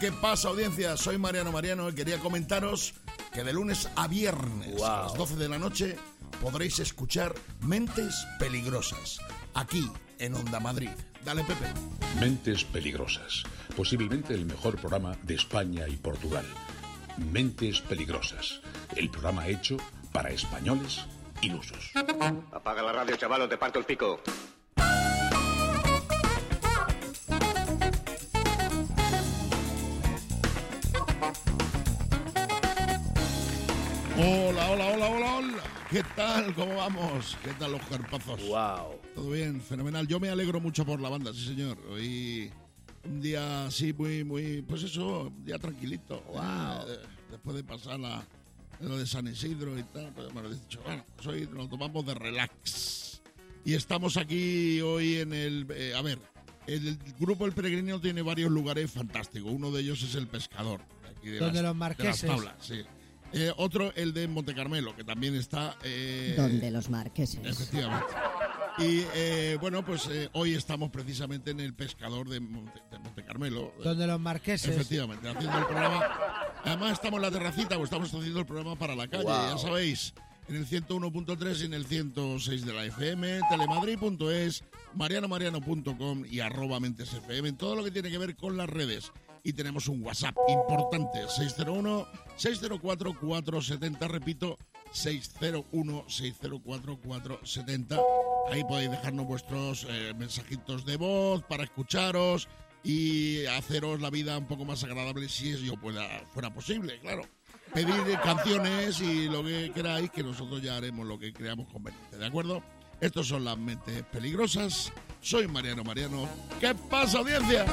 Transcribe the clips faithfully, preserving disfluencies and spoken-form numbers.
¿Qué pasa, audiencia? Soy Mariano Mariano y quería comentaros que de lunes a viernes wow. a las doce de la noche podréis escuchar Mentes Peligrosas, aquí en Onda Madrid. Dale, Pepe. Mentes Peligrosas, posiblemente el mejor programa de España y Portugal. Mentes Peligrosas, el programa hecho para españoles ilusos. Apaga la radio, chaval, o te parto el pico. Hola, hola, hola, hola, hola. ¿Qué tal? ¿Cómo vamos? ¿Qué tal los carpazos? Wow. Todo bien, fenomenal. Yo me alegro mucho por la banda, sí señor. Hoy un día así muy, muy, pues eso, un día tranquilito. Wow. Eh, después de pasar la, lo de San Isidro y tal, pues me lo he dicho, bueno, pues hoy nos tomamos de relax. Y estamos aquí hoy en el, eh, a ver, el grupo El Peregrino tiene varios lugares fantásticos. Uno de ellos es El Pescador. Aquí de Donde las, los marqueses. De las tablas, sí. Eh, otro, el de Montecarmelo, que también está... Eh, Donde los marqueses. Efectivamente. Y eh, bueno, pues eh, hoy estamos precisamente en el Pescador de, Monte, de Montecarmelo. Donde los marqueses. Efectivamente, haciendo el programa. Además estamos en la terracita, pues estamos haciendo el programa para la calle, wow. Ya sabéis. En el ciento uno punto tres y en el ciento seis de la F M, telemadrid punto es, mariano mariano punto com y arroba mentes F M, en todo lo que tiene que ver con las redes. Y tenemos un WhatsApp importante, seis cero uno, seis cero cuatro, cuatro siete cero, repito, seis cero uno, seis cero cuatro, cuatro siete cero. Ahí podéis dejarnos vuestros eh, mensajitos de voz para escucharos y haceros la vida un poco más agradable si eso pueda, fuera posible, claro. Pedir canciones y lo que queráis, que nosotros ya haremos lo que creamos conveniente, ¿de acuerdo? Estos son las Mentes Peligrosas. Soy Mariano Mariano. ¿Qué pasa, audiencia?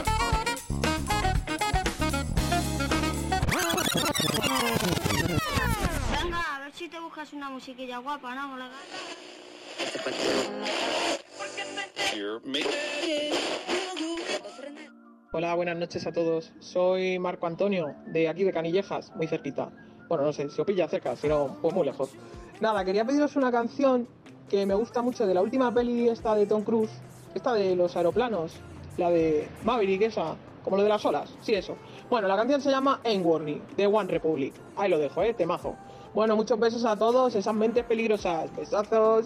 Venga, a ver si te buscas una musiquilla guapa, ¿no? La... Hola, buenas noches a todos. Soy Marco Antonio, de aquí de Canillejas, muy cerquita. Bueno, no sé, si os pilla cerca, si no, pues muy lejos. Nada, quería pediros una canción que me gusta mucho de la última peli esta de Tom Cruise, esta de los aeroplanos, la de Maverick, esa, como lo de las olas, sí, eso. Bueno, la canción se llama Ain't Warning, de One Republic. Ahí lo dejo, eh, temazo. Bueno, muchos besos a todos, esas mentes peligrosas. Besazos.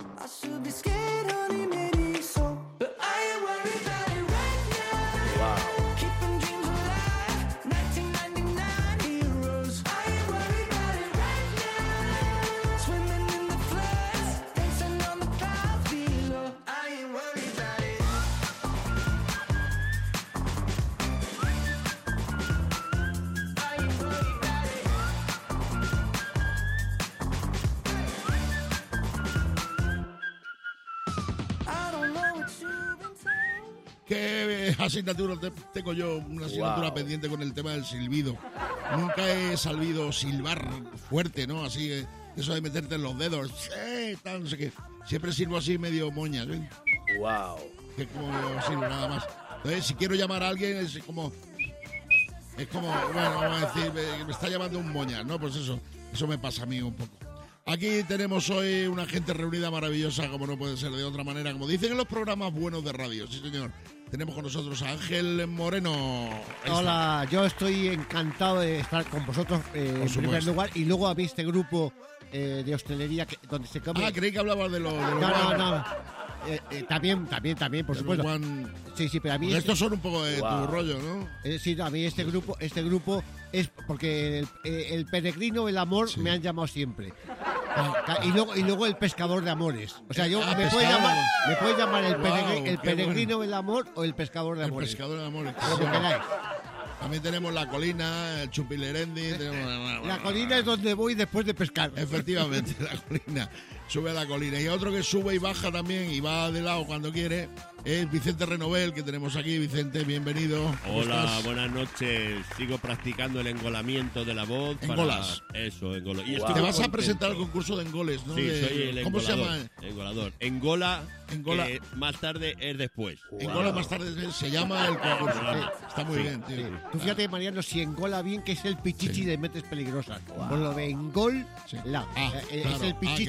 ¿Qué asignatura tengo yo? Una asignatura wow. pendiente con el tema del silbido. Nunca he sabido silbar fuerte, ¿no? Así, eh, eso de meterte en los dedos. Eh, tal, no sé qué. Siempre silbo así medio moña. ¿Eh? Wow. Que como yo silbo nada más. Entonces, si quiero llamar a alguien, es como... Es como, bueno, vamos a decir, me, me está llamando un moña, ¿no? Pues eso, eso me pasa a mí un poco. Aquí tenemos hoy una gente reunida maravillosa, como no puede ser de otra manera, como dicen en los programas buenos de radio, sí señor. Tenemos con nosotros a Ángel Moreno. Hola, yo estoy encantado de estar con vosotros eh, en primer lugar y luego habéis este grupo eh, de hostelería que, donde se come... Ah, creí que hablabas de los... De no, no, no. Eh, eh, también, también, también, por supuesto. One... Sí, sí, pero a mí... Pues estos son un poco de wow. tu rollo, ¿no? Eh, sí, a mí este grupo, este grupo es porque el, el peregrino, el amor, sí. me han llamado siempre. Y luego, y luego el pescador de amores. O sea, yo ah, me, puede llamar, me puede llamar el, peregr wow, el peregrino bueno. del amor o el pescador de el amores. El pescador de amores. Como queráis. También tenemos la colina, el Chupilerendi. Tenemos... La colina es donde voy después de pescar. Efectivamente, la colina. Sube a la colina. Y otro que sube y baja también y va de lado cuando quiere es Vicente Renovel, que tenemos aquí. Vicente, bienvenido. Hola, estás? Buenas noches. Sigo practicando el engolamiento de la voz. Engolas. Para... Eso, engola. Y wow. Te vas a presentar al concurso de engoles, ¿no? Sí, de... soy el ¿Cómo engolador, se llama? Engolador. Engola, engola. Eh, más tarde es después. Wow. Engola más tarde se llama el concurso. Sí. Está muy sí, bien, tío. Sí. Tú fíjate, Mariano, si engola bien, que es el pichichi sí. de Mentes Peligrosas. Wow. Por lo de engol, sí. la. Ah, eh, claro. Es el pichichi. Ah, qué bien.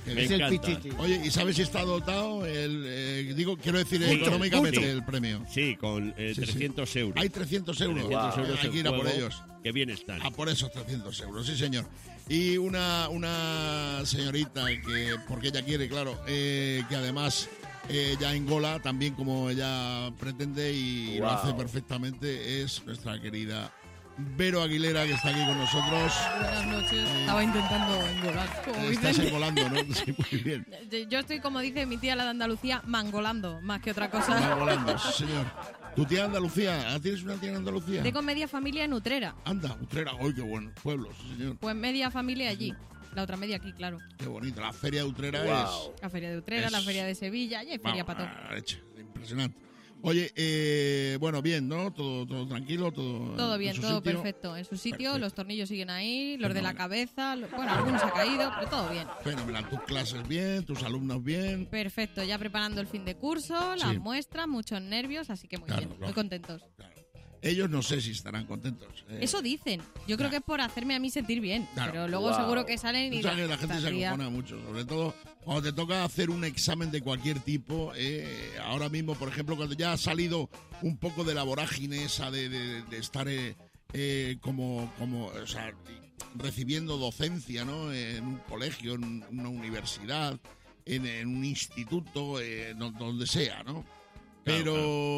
Qué Me Es bien. el encanta. pichichi. Oye, ¿y sabes si está dotado el, eh, digo, quiero decir, Mucho, económicamente mucho. el premio? Sí, con eh, Sí, sí. trescientos euros. Hay trescientos euros. trescientos Wow. euros Hay el que ir a por juego, ellos. Que bien están. A por esos trescientos euros, sí señor. Y una, una señorita que, porque ella quiere, claro, eh, que además eh, ella engola también como ella pretende y lo Wow. hace perfectamente, es nuestra querida Vero Aguilera, que está aquí con nosotros. Buenas noches. Estaba intentando engolar, como Estás dicen. engolando, ¿no? Sí, muy bien. Yo estoy, como dice mi tía la de Andalucía, mangolando, más que otra cosa. Está engolando, sí señor. ¿Tu tía Andalucía? ¿Ah, ¿Tienes una tía en Andalucía? Tengo media familia en Utrera. Anda, Utrera, ¡ay, qué bueno! Pueblo, sí señor. Pues media familia allí. La otra media aquí, claro. Qué bonito. La feria de Utrera Wow. La feria de Utrera, Es- la feria de Sevilla, y hay es... feria Vamos, para todo. la leche, impresionante. Oye, eh, bueno, bien, ¿no? Todo, todo tranquilo, todo. Todo en bien, su todo sitio. perfecto. En su sitio, Perfecto. los tornillos siguen ahí, los de la Fenomenal. cabeza, lo- bueno, algunos ha caído, pero todo bien. Fenomenal. Tus clases bien, tus alumnos bien. Perfecto, ya preparando el fin de curso, las Sí. muestras, muchos nervios, así que muy Claro, bien, muy lógico. contentos. Claro. Ellos no sé si estarán contentos. eh. Eso dicen. Yo creo Claro. que es por hacerme a mí sentir bien. Claro. Pero luego Wow. seguro que salen y Tú sabes que la gente se "Esta tía". acojona mucho, sobre todo cuando te toca hacer un examen de cualquier tipo. eh, ahora mismo, por ejemplo, cuando ya has salido un poco de la vorágine esa de, de- de estar eh, eh, como, como o sea, recibiendo docencia, ¿no? En un colegio, en una universidad, en, en un instituto, eh, no- donde sea, ¿no? Pero,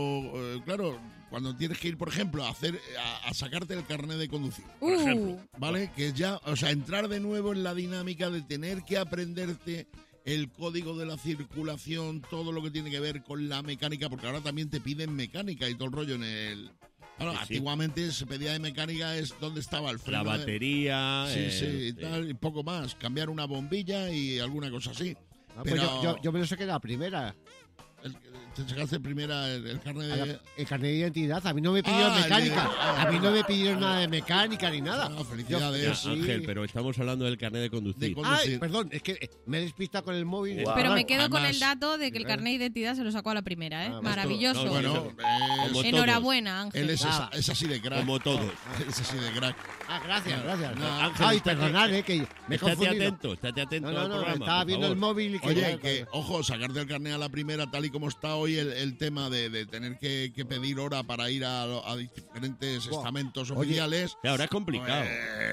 eh, claro, cuando tienes que ir, por ejemplo, a hacer a, a sacarte el carnet de conducir, por Uh. ejemplo, ¿vale? Que ya, o sea, entrar de nuevo en la dinámica de tener que aprenderte el código de la circulación, todo lo que tiene que ver con la mecánica, porque ahora también te piden mecánica y todo el rollo en el... Claro, Sí, sí. antiguamente se pedía de mecánica es donde estaba el La freno. de- batería. Sí, eh, sí, y tal, y poco más. Cambiar una bombilla y alguna cosa así. Ah, pues Pero yo, yo, yo me lo saqué la primera. el- te sacaste primera el, el carnet A de... la- el carnet de identidad. A mí no me pidieron Ah, el de- mecánica. ah, A mí no me ah, pidieron ah, nada de mecánica ni nada. Ah, felicidades. Yo- Ya, sí. Ángel, pero estamos hablando del carnet de De conducir. con- Ay, conducir. perdón, es que eh, me he despistado con el móvil. Wow. Pero me Perdón. quedo con Además- el dato de que el carnet de identidad se lo sacó a la primera, ¿eh? Ah, Maravilloso. no, Bueno, Como es- todos. Enhorabuena, Ángel. él es, esa- Nada. es así de crack. Como todos. Es así de crack. Ah, gracias, gracias. No, Ángel, Ay, estate- perdonad, eh, que me he Estate confundido. atento, estate atento No, no, al no, programa. estaba por viendo el favor. móvil y que... Oye, que, ojo, sacarte el carnet a la primera, tal y como está hoy el, el tema de, de tener que, que pedir hora para ir a, a diferentes Buah. estamentos Oye, oficiales. Y ahora es complicado.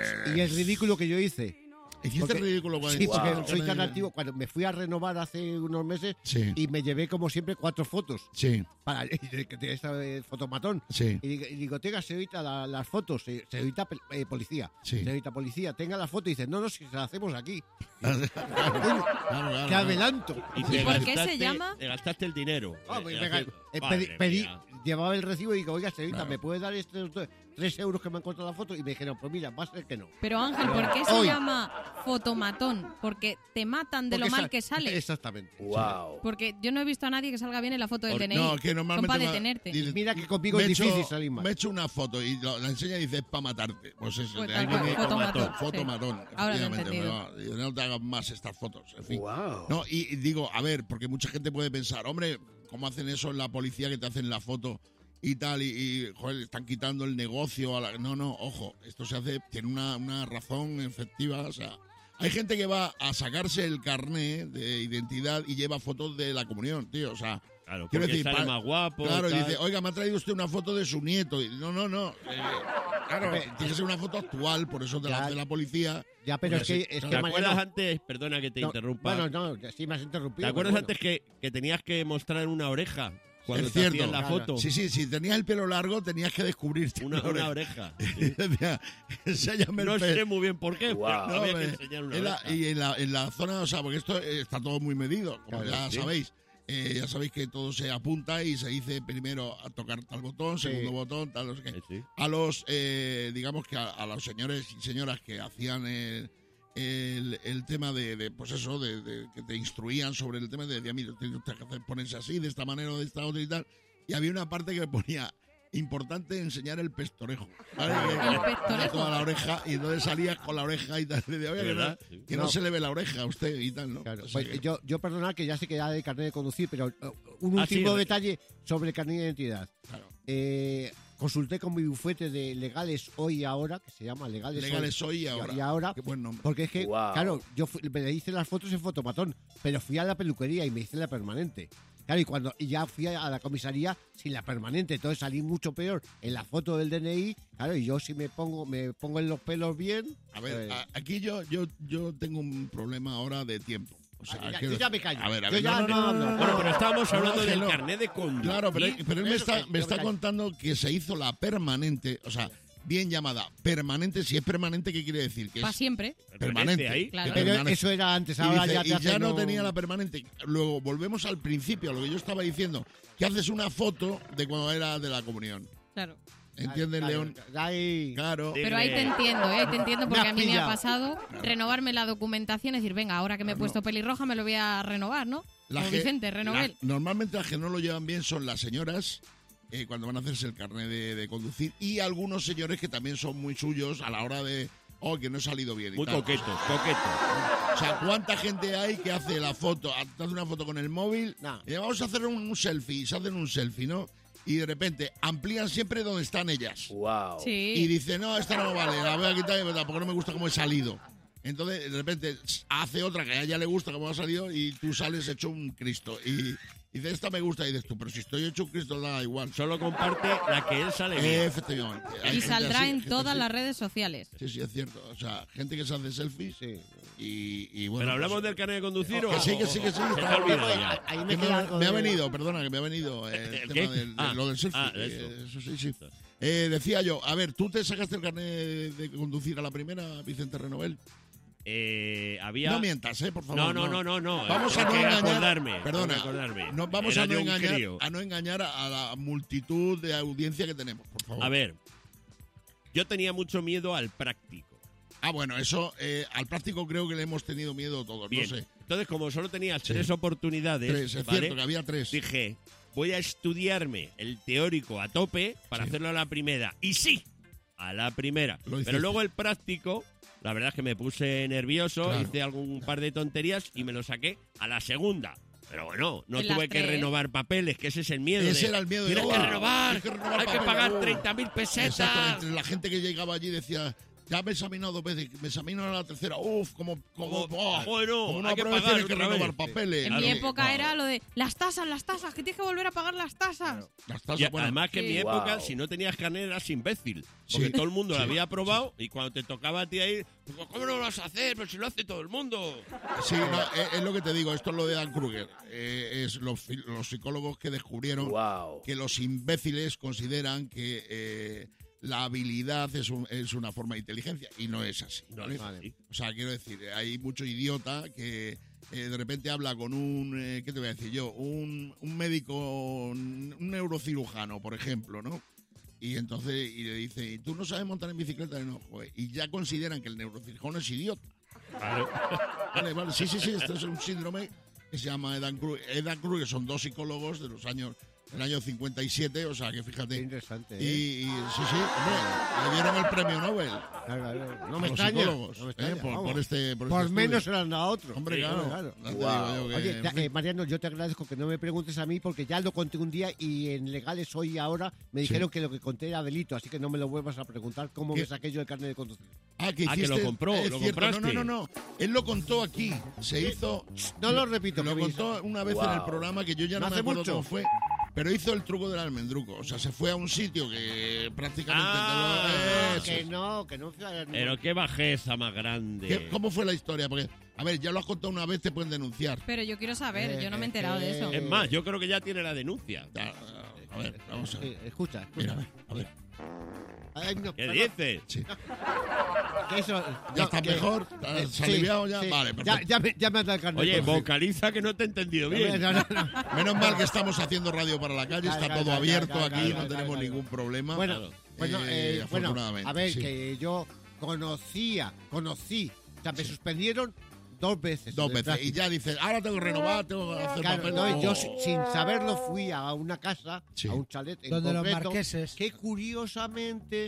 Y el ridículo que yo hice. Hiciste porque- ridículo con Sí, el- porque Wow. soy tan antiguo. Cuando me fui a renovar hace unos meses Sí, y me llevé, como siempre, cuatro fotos. sí, Para de, de esta eh, fotomatón. sí. Y digo, y digo, tenga, señorita, la- las fotos, se- señorita pel- eh, policía. Sí. Señorita policía, tenga la foto y dice, no, no, si se la hacemos aquí. Claro, claro, ¡Qué claro. adelanto! ¿Y, ¿Y por qué se gastaste- llama? Te gastaste el dinero. Ah, Eh, pues, eh, venga, hacer- eh, Madre pedí- pedí- mía. llevaba el recibo y digo, oiga, señorita, Claro. ¿me puede dar estos do- tres euros que me han cortado la foto? Y me dijeron, pues mira, va a ser que no. Pero Ángel, ¿por qué se Hoy. llama fotomatón? Porque te matan de Porque lo mal sa- que sale. Exactamente. Wow. Porque yo no he visto a nadie que salga bien en la foto del Por- D N I. No, que Son normalmente para va- detenerte. dice, Mira que conmigo me es he hecho- difícil salir mal. Me he hecho una foto y lo- la enseña y dice es para matarte. Pues eso, Pues de tal ahí cual, viene fotomatón, sí. fotomatón, Ahora lo he efectivamente, entendido. pero, no te hagas más estas fotos, en fin. Wow. No, y, y digo, a ver, porque mucha gente puede pensar, hombre, ¿cómo hacen eso en la policía que te hacen la foto y tal? Y, y, joder, están quitando el negocio. A la... No, no, ojo, esto se hace, tiene una, una razón efectiva, o sea... Hay gente que va a sacarse el carné de identidad y lleva fotos de la comunión, tío, o sea... Claro, Quiero porque decir, sale pa- más guapo. Claro, y tal. dice, oiga, me ha traído usted una foto de su nieto. Y, no, no, no. eh, claro, tiene que ser una foto actual, por eso te la Ya. hace la policía. Ya, pero Porque es que, sí, es ¿te que ¿Te Mariano- acuerdas antes? Perdona que te no, interrumpa. Bueno, no, ya sí me has interrumpido. ¿Te acuerdas pero antes que, que tenías que mostrar una oreja cuando Es te cierto. hacían la Claro. foto? Sí, sí, si tenías el pelo largo, tenías que descubrirte Una, una oreja. Y sí. decía, enséñame el No pelo. sé muy bien por qué, Wow. pero No, había me- que enseñar una en la- oreja. y en la, en la zona, o sea, porque esto eh, está todo muy medido, como Claro, ya sí. sabéis. Eh, ya sabéis que todo se apunta y se dice primero a tocar tal botón, Sí. segundo botón, tal, no sé qué. Sí, sí. A los, eh, digamos que a, a los señores y señoras que hacían el, el, el tema de, de, pues eso, de, de- que te instruían sobre el tema, de decía, mira, tiene usted que hacer, ponerse así, de esta manera o de esta otra y tal. Y había una parte que ponía, importante enseñar el pestorejo. ¿vale? Que- El que pestorejo. ponía toda la oreja y entonces salías con la oreja y tal. Le decía, oye, que, no, ¿Verdad? Sí. que no. No. se le ve la oreja a usted y tal, ¿no? Claro, O sea pues, que- yo, yo perdonad que ya sé que ya de carnet de conducir, pero uh, un Ah, último sí, detalle sobre el carnet de identidad. claro. Eh, consulté con mi bufete de Legales Hoy y Ahora, que se llama Legales, Legales Hoy y Ahora. Y ahora Qué buen nombre. porque es que, Wow. claro, yo fui- me hice las fotos en Fotomatón, pero fui a la peluquería y me hice la permanente. Claro, y cuando y ya fui a la comisaría sin la permanente, entonces salí mucho peor en la foto del D N I. Claro, y yo si me pongo me pongo en los pelos bien. A ver, pues, a- aquí yo, yo, yo tengo un problema ahora de tiempo. O sea, Ah, ya- quiero yo ya decir- me callo. A ver, a Yo ver, ya no, no, no- no, no, no. Bueno, pero estábamos No, hablando que del no. carnet de conducir. Claro, pero, pero él me Eso está, que- me yo está me callo. contando que se hizo la permanente, o sea, bien llamada permanente. Si es permanente, ¿qué quiere decir? Que Para es siempre. permanente. ahí. Claro. que pero permanente. eso era antes, Y, ahora dice, ya te y hace ya no tenía la permanente. Luego volvemos al principio, a lo que yo estaba diciendo, que haces una foto de cuando era de la comunión. Claro. ¿Entiendes, Claro, León? ahí. Claro. Sí. Pero ahí te entiendo, ¿eh? Ahí te entiendo porque Me has a mí me ha pillado. pasado renovarme la documentación, es decir, venga, ahora que me he Claro. puesto pelirroja me lo voy a renovar, ¿no? La Como que- Vicente, la- renové. normalmente las que no lo llevan bien son las señoras eh, cuando van a hacerse el carnet de, de conducir y algunos señores que también son muy suyos a la hora de, oh, que no he salido bien. y Muy tal. coquetos, coquetos. O sea, ¿cuánta gente hay que hace la foto, hace una foto con el móvil? No. Y vamos a hacer un, un selfie, y se hacen un selfie, ¿no? Y de repente amplían siempre donde están ellas. Wow. Sí. Y dice, no, esta no vale, la voy a quitar y tampoco no me gusta cómo he salido. Entonces, de repente, hace otra que a ella le gusta cómo ha salido y tú sales hecho un Cristo. Y dice, esta me gusta, y dices tú, pero si estoy hecho un Cristo, da igual. Solo comparte la que él sale bien. Efectivamente. Hay Y gente saldrá así, en gente todas así. las redes sociales. Sí, sí, es cierto. O sea, gente que se hace selfies Sí. y, y bueno. ¿Pero hablamos pues, del carnet de conducir o...? Que sí, que sí, que sí. Se te está ha olvidado bien. ya. Ahí me Que me, queda ha- algo me ha de- venido, perdona, que me ha venido el, ¿El tema qué? del, de Ah, lo del selfie. ah, eh, eso. eso sí, sí. Eh, decía yo, a ver, ¿tú te sacaste el carnet de, de conducir a la primera, Vicente Renovel? Eh, había... No mientas, ¿eh? Por favor. No, no, no, no, no. Vamos a Tengo no que engañar. acordarme, Perdona. tengo que acordarme. No, vamos Era a no, yo un engañar, crío. a no engañar a la multitud de audiencia que tenemos, por favor. A ver, yo tenía mucho miedo al práctico. Ah, bueno, eso eh, al práctico creo que le hemos tenido miedo todos, Bien. no sé. Entonces, como solo tenía Sí. tres oportunidades, Tres, es ¿vale? cierto que había tres. Dije, voy a estudiarme el teórico a tope para Sí. hacerlo a la primera. Y sí, a la primera. Lo hiciste. Pero luego el práctico, la verdad es que me puse nervioso, Claro. hice algún par de tonterías y me lo saqué a la segunda. Pero bueno, no En las tuve que tres. renovar papeles, que ese es el miedo. Ese de, era el miedo de, Tienes "Oh, que renovar, tienes que renovar hay que papeles". pagar Oh. treinta mil pesetas. Exactamente, la gente que llegaba allí decía, ya me he examinado dos veces, me examino a la tercera, uff, como, como, Como, oh, bueno, como una hay que prueba pagar tienes que otra renovar vez. papeles. En Claro. mi época Wow. era lo de las tasas, las tasas, que tienes que volver a pagar las tasas. Las tasas, Y bueno, además que en Sí. mi época, Wow. si no tenías carnet, eras imbécil. Porque Sí. todo el mundo lo Sí. había probado y cuando te tocaba a ti ahí, ¿cómo no lo vas a hacer? Pero si lo hace todo el mundo. sí, no, es, es lo que te digo, esto es lo de Dan Kruger. Eh, es los, fi- los psicólogos que descubrieron Wow. que los imbéciles consideran que eh, la habilidad es, un- es una forma de inteligencia y no es así. No ¿vale? es así. O sea, quiero decir, hay mucho idiota que eh, de repente habla con un, eh, ¿qué te voy a decir yo? Un, un médico, un neurocirujano, por ejemplo, ¿no? Y entonces y le dice, ¿y tú no sabes montar en bicicleta? Y, no, joder, y ya consideran que el neurocirujano es idiota. Vale, vale, sí, sí, sí, esto es un síndrome que se llama Edan Kruger. Edan Kruger son dos psicólogos de los años, del año cincuenta y siete, o sea que Qué fíjate. interesante, Y, ¿eh? y sí, sí, hombre, le dieron el premio Nobel. Claro, claro. No a me los extraña. psicólogos, no me eh, extraña, por, vamos. por este por, Por este menos estudio. se le han dado a otro. Hombre, Sí, claro. claro. Ya te Wow. digo yo que, Oye, en ya, fin. eh, Mariano, yo te agradezco que no me preguntes a mí porque ya lo conté un día y en Legales Hoy y Ahora me Sí. dijeron que lo que conté era delito, así que no me lo vuelvas a preguntar cómo ¿Qué? me saqué yo el carnet de conducir. Ah, que Ah, que hiciste. lo compró, es lo cierto. compraste. No, no, no, no. Él lo contó aquí. Se hizo. No lo repito, Lo que me contó una vez en el Wow. programa que yo ya no No me hace acuerdo mucho. cómo fue. Pero hizo el truco del almendruco. O sea, se fue a un sitio que prácticamente. Ah, te lo- que Eso. no, que no. Pero qué bajeza más grande. ¿Qué- ¿Cómo fue la historia? Porque, a ver, ya lo has contado una vez, te pueden denunciar. Pero yo quiero saber, Eh, yo no me he eh, enterado de eso. eh, Es más, yo creo que ya tiene la denuncia. Ya, A ver, vamos a ver. Eh, escucha, escucha. Mira, a ver, a ver. Ay, no, ¿Qué perdón, dices? Sí. que eso- ¿Ya no, estás que- mejor? eh, ¿Has sí, aliviado ya? sí. Vale, Ya, perfecto. ya, me, ya me has dado el carnet. Oye, de conducir. vocaliza que no te he entendido bien. No, no, no. Menos mal que estamos haciendo radio para la calle, Claro, está claro, todo claro, abierto claro, aquí, claro, no claro, tenemos claro. ningún problema. Bueno, Claro. bueno, Eh, eh, bueno, afortunadamente, a ver, sí. que yo conocía, conocí, o sea, me suspendieron dos veces. Dos en el veces. Y tráfico. ya dices, ahora tengo que renovar, tengo que hacer Claro, papel. no, yo Oh. si- sin saberlo fui a una casa, Sí. a un chalet en Donde los concreto, marqueses. que curiosamente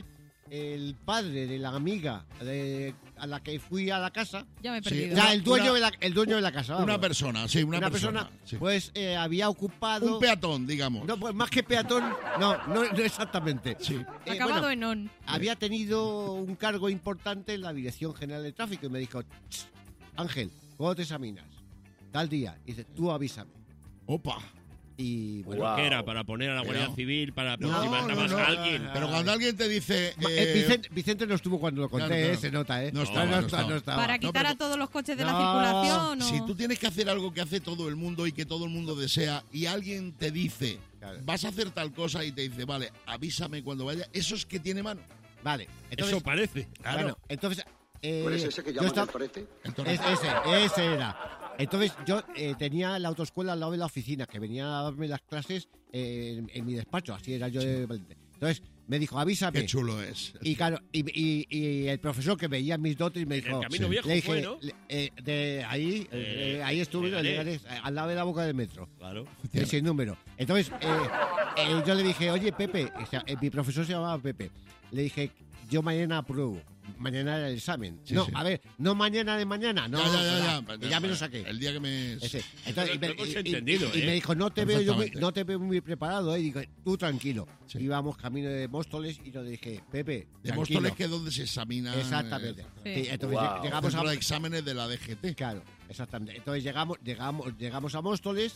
el padre de la amiga de, a la que fui a la casa, Ya me he Sí, perdido. ya, el dueño, Una- de la, el dueño de la casa, vamos. Una persona, sí, una, Una persona, sí. pues eh, había ocupado... Un peatón, digamos. No, pues más que peatón, no, no, no exactamente. Sí. Eh, Acabado bueno, en on. había tenido un cargo importante en la Dirección General de Tráfico y me dijo, "Ch, Ángel, ¿cuándo te examinas? Tal día. Y dice, tú avísame. Opa. Y bueno, ¿Pero qué era? ¿Para poner a la Guardia Pero- Civil? ¿Para No, si matabas no, no. a alguien? Pero cuando alguien te dice... Ma- eh, eh, Vicente, Vicente no estuvo cuando lo conté, claro, claro. eh, se nota, ¿eh? No estaba, no estaba. estaba. Para no, quitar pero- a todos los coches de la No, circulación. ¿o? Si tú tienes que hacer algo que hace todo el mundo y que todo el mundo desea y alguien te dice, Claro. vas a hacer tal cosa y te dice, vale, avísame cuando vaya, eso es que tiene mano. Vale, entonces... Eso parece. Claro. Bueno, entonces... eh, ¿Cuál es ese que yo llaman estaba- el torete? El toro- Es- ese, ese era. Entonces yo eh, tenía la autoescuela al lado de la oficina, que venía a darme las clases eh, en, en mi despacho, así era yo de valiente. Entonces me dijo, avísame. Qué chulo es. Y claro, y, y- y el profesor que veía mis dotes me En dijo... el Camino sí. Viejo le dije, fue, ¿no? le- eh, de ahí, eh, Eh, ahí estuve, en Leganés. Leganés, al lado de la boca del metro. Claro. Eh, sin número. Entonces, eh, eh, yo le dije, oye, Pepe, o sea, eh, mi profesor se llamaba Pepe. Le dije, yo mañana apruebo. Mañana era el examen. Sí, no, sí. a ver, no mañana de mañana. No, ya, ya, ya, ya, ya. y ya me lo saqué. El día que me... Ese. Entonces, y, me, Lo hemos y- y- entendido, y ¿eh? me dijo, no te veo yo muy, Perfectamente. no te veo muy preparado, ¿eh? Y digo, tú tranquilo. Sí. Íbamos camino de Móstoles y yo le dije, Pepe, De tranquilo. Móstoles, que es donde se examina... Exactamente. Sí. Sí, entonces Wow. llegamos Centro a de exámenes de la D G T. Claro, exactamente. Entonces llegamos, llegamos, llegamos a Móstoles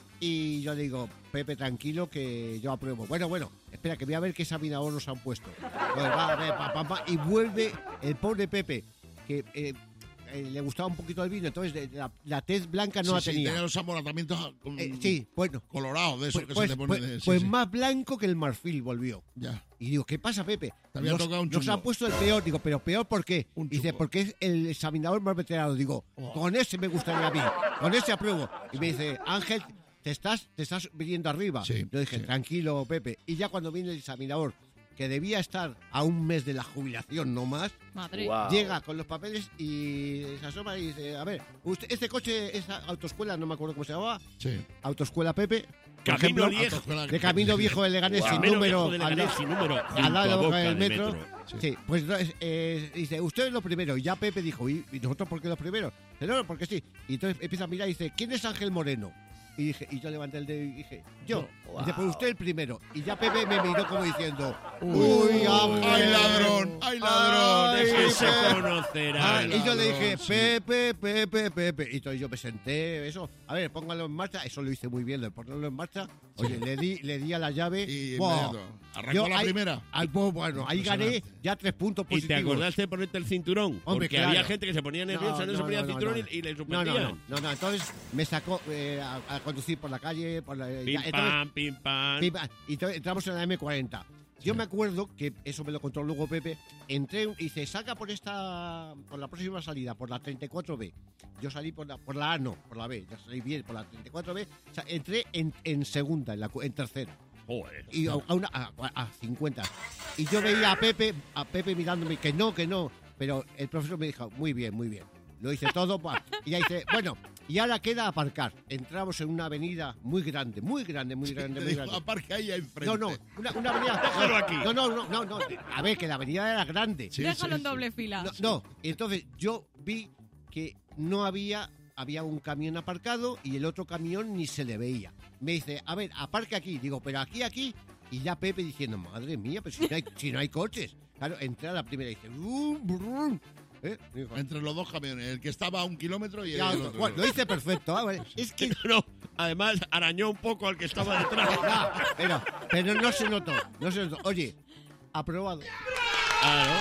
y yo le digo, Pepe, tranquilo que yo apruebo. Bueno, bueno, espera, que voy a ver qué examinador nos han puesto. Pues va, a ver, pa, pa, pa, y vuelve el pobre Pepe, que eh, eh, le gustaba un poquito el vino, entonces de- la, la tez blanca no Sí, la sí, tenía. tenía los amoratamientos con- Eh, sí, bueno. colorados, de esos Pues, que pues- se te pues- ponen... de- sí, pues sí. más blanco que el marfil volvió. Ya. Y digo, ¿qué pasa, Pepe? Te había nos, tocado un nos chungo. han puesto el peor. Digo, ¿pero peor por qué? Un Dice, chungo. porque es el examinador más veterano. Digo, Oh. con ese me gustaría a mí. Con ese apruebo. Y me dice, Ángel, te estás, te estás viniendo arriba. Sí, Yo dije, sí. tranquilo, Pepe. Y ya cuando viene el examinador, que debía estar a un mes de la jubilación no más, Madre. Guau. llega con los papeles y se asoma y dice, a ver, usted, este coche, esa autoescuela, no me acuerdo cómo se llamaba, Sí. Autoescuela Pepe, por Camino ejemplo, Viejo. Autoescuela- de Camino Viejo de Leganés sin Camino número, Viejo de al Leganés lado- sin número, al junto lado de a la boca boca del de metro. metro. Sí. pues entonces, eh, dice, usted es lo primero. Y ya Pepe dijo, ¿y, y nosotros por qué los primeros? Dice, no, porque sí. Y entonces empieza a mirar y dice, ¿quién es Ángel Moreno? Y dije, y yo levanté el dedo y dije, yo. Y dice, pues usted el primero. Y ya Pepe me miró como diciendo, uy, Ángel. ¡Ay, ladrón! ¡Ay, ladrón! Ay, Es que Que se Pepe. conocerá. Ah, y yo le dije, ladrón, sí. Pepe, Pepe, Pepe. Y entonces yo me senté, eso, a ver, póngalo en marcha. Eso lo hice muy bien, de ponerlo en marcha. Oye, le di, le di a la llave. Y ¡buah! inmediato. Arrancó Yo la ahí- primera. ahí, pues, bueno, ahí gané Impresionante. ya tres puntos ¿Y positivos. te acordaste de ponerte el cinturón? Hombre, Porque claro. había gente que se ponía nerviosa, no, se ponía el cinturón no. y, y le No, suspendían. no, no, no, no, entonces me sacó eh, a, a conducir por la calle, por la, Pim, ya, entonces, pam, pim, pam. pim, pam, y entonces entramos en la eme cuarenta. Yo me acuerdo que, eso me lo contó luego Pepe, entré y dice, saca por esta, por la próxima salida, por la treinta y cuatro be. Yo salí por la, por la A, no, por la B, yo salí bien por la treinta y cuatro be, o sea, entré en, en segunda, en, la, cu- en tercera. Joder. Y a, a una, a, a cincuenta. Y yo veía a Pepe, a Pepe mirándome, que no, que no. Pero el profesor me dijo, muy bien, muy bien. Lo hice todo. pa. Y ya dice, bueno, y ahora queda aparcar. Entramos en una avenida muy grande, muy grande, muy grande, Te muy dijo, grande. aparca ahí enfrente. No, no, una, una avenida. Déjalo aquí. No, no, no, no, no. A ver, que la avenida era grande. Sí, Déjalo sí, en doble fila. No, no, entonces yo vi que no había, había un camión aparcado y el otro camión ni se le veía. Me dice, a ver, aparca aquí. Digo, pero aquí, aquí. Y ya Pepe diciendo, madre mía, pero si no hay, si no hay coches. Claro, entré a la primera y dice, brum, brum. ¿Eh? Digo, Entre los dos camiones, el que estaba a un kilómetro y el, ya, otro. bueno, lo hice perfecto. ah, vale. Es que No, además arañó un poco al que estaba detrás. ah, pero, pero no se notó, no se notó. Oye, aprobado. Claro.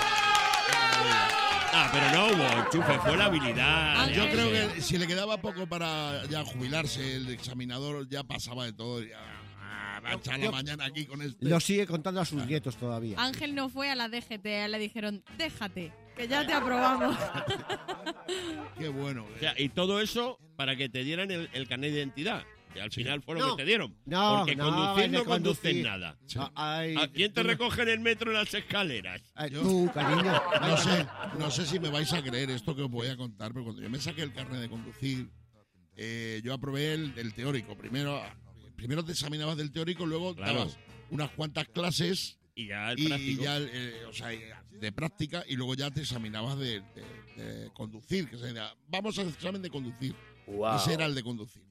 Ah, pero no hubo enchufe, fue la habilidad. Ángel. Yo creo que si le quedaba poco para ya jubilarse, el examinador ya pasaba de todo. Ya, ah, va a echar la Yo- mañana aquí con este. Lo sigue contando a sus nietos todavía. Ángel no fue a la D G T, le dijeron, déjate, que ya te aprobamos. Qué bueno. O sea, y todo eso para que te dieran el, el carnet de identidad. Que al final fue lo No. que te dieron. No, Porque no, conducir de no conduces conducir. nada. Ah, ay, ¿A quién te tú- recoge en el metro en las escaleras? ay, Yo- tú, cariño. No sé, no sé si me vais a creer esto que os voy a contar, pero cuando yo me saqué el carnet de conducir, eh, yo aprobé el, el teórico. Primero, primero te examinabas del teórico, luego Claro. dabas unas cuantas clases Y ya el y, práctico. y ya, eh, o sea, de práctica, y luego ya te examinabas de, de- de conducir, que se decía, vamos al examen de conducir. Wow. Ese era el de conducir.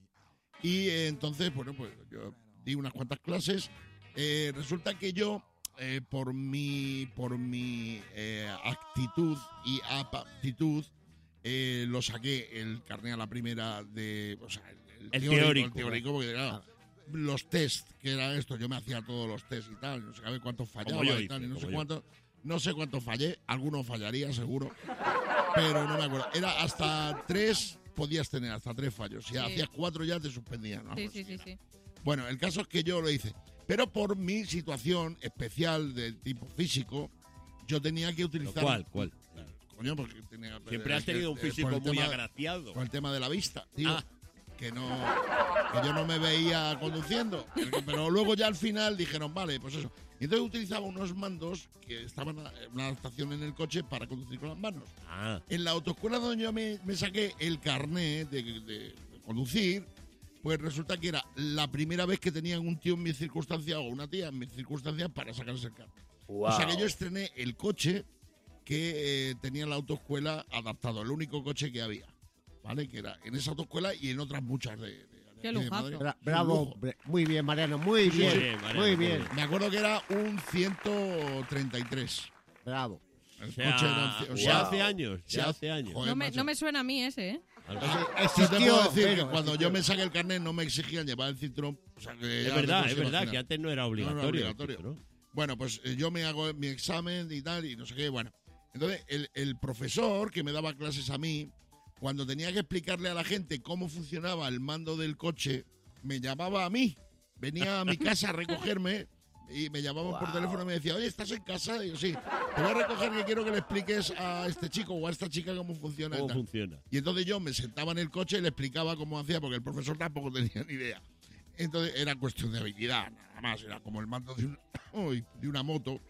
Y eh, entonces, bueno, pues yo di unas cuantas clases. Eh, resulta que yo, eh, por mi, por mi eh, actitud y aptitud, eh, lo saqué el carné a la primera de, o sea, el, El teórico, teórico. el teórico, porque claro, los test, que era esto, yo me hacía todos los test y tal, no sé a ver cuántos fallaba yo y hice, tal, y no sé como yo. cuántos, no sé cuántos fallé, algunos fallaría seguro, pero no me acuerdo. Era hasta tres, podías tener hasta tres fallos, si Sí. hacías cuatro ya te suspendían, ¿no? Sí, sí, sí, sí. Bueno, el caso es que yo lo hice, pero por mi situación especial de tipo físico, yo tenía que ¿Pero utilizar... ¿Cuál? ¿Cuál? Coño, porque tenía, Siempre has que- tenido un eh, por físico el muy tema- agraciado. Por el tema de la vista, tío. Ah. Que no que yo no me veía conduciendo. Pero luego ya al final dijeron, vale, pues eso. Y entonces utilizaba unos mandos que estaban en una adaptación en el coche para conducir con las manos. Ah, En la autoescuela donde yo me, me saqué el carnet de, de- de conducir, pues resulta que era la primera vez que tenían un tío en mis circunstancias o una tía en mis circunstancias para sacarse el carnet. Wow. O sea que yo estrené el coche que eh, tenía la autoescuela adaptado, el único coche que había, ¿vale? Que era en esa autoescuela y en otras muchas de, de- de Qué aquí de lujazo. Madrid. Bra- Un bravo, lujo. bre- muy bien, Mariano, muy bien, bien, Mariano, muy muy bien, bien. Me acuerdo que era un ciento treinta y tres. bravo. El o sea, coche era un ci- o ya sea, hace años, sea, ya hace años. joder, No me, macho. no me suena a mí ese, ¿eh? Yo te Existió, puedo decir pero que cuando existió. yo me saqué el carnet no me exigían llevar el cinturón. O sea, que Es ya verdad, te es puedes verdad, imaginar. que antes no era No, no obligatorio. era obligatorio. ¿no? Bueno, pues eh, yo me hago mi examen y tal, y no sé qué, bueno. Entonces, el, el profesor que me daba clases a mí, cuando tenía que explicarle a la gente cómo funcionaba el mando del coche, me llamaba a mí. Venía a mi casa a recogerme y me llamaban por teléfono y me decía, oye, ¿estás en casa? Y digo, sí, te voy a recoger que quiero que le expliques a este chico o a esta chica cómo funciona. y ¿Cómo tal". funciona? Y entonces yo me sentaba en el coche y le explicaba cómo hacía, porque el profesor tampoco tenía ni idea. Entonces era cuestión de habilidad, nada más. Era como el mando de, un- uy, de una moto.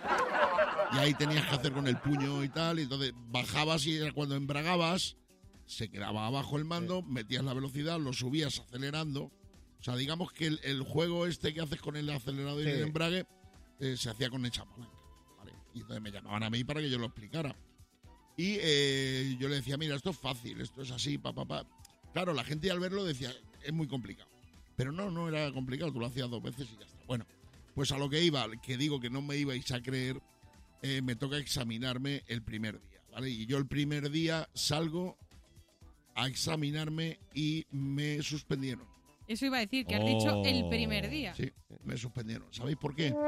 Y ahí tenías que hacer con el puño y tal. Y entonces bajabas y era cuando embragabas, se quedaba abajo el mando, metías la velocidad, lo subías acelerando. O sea, digamos que el, el juego este que haces con el acelerador y Sí. el embrague eh, se hacía con esa palanca. ¿vale? Y entonces me llamaban a mí para que yo lo explicara. Y eh, yo le decía, mira, esto es fácil, esto es así, pa, pa, pa. Claro, la gente al verlo decía, es muy complicado. Pero no, no era complicado, tú lo hacías dos veces y ya está. Bueno, pues a lo que iba, que digo que no me ibais a creer, eh, me toca examinarme el primer día, ¿vale? Y yo el primer día salgo a examinarme y me suspendieron. Eso iba a decir, que has Oh. dicho el primer día. Sí, me suspendieron. ¿Sabéis por qué?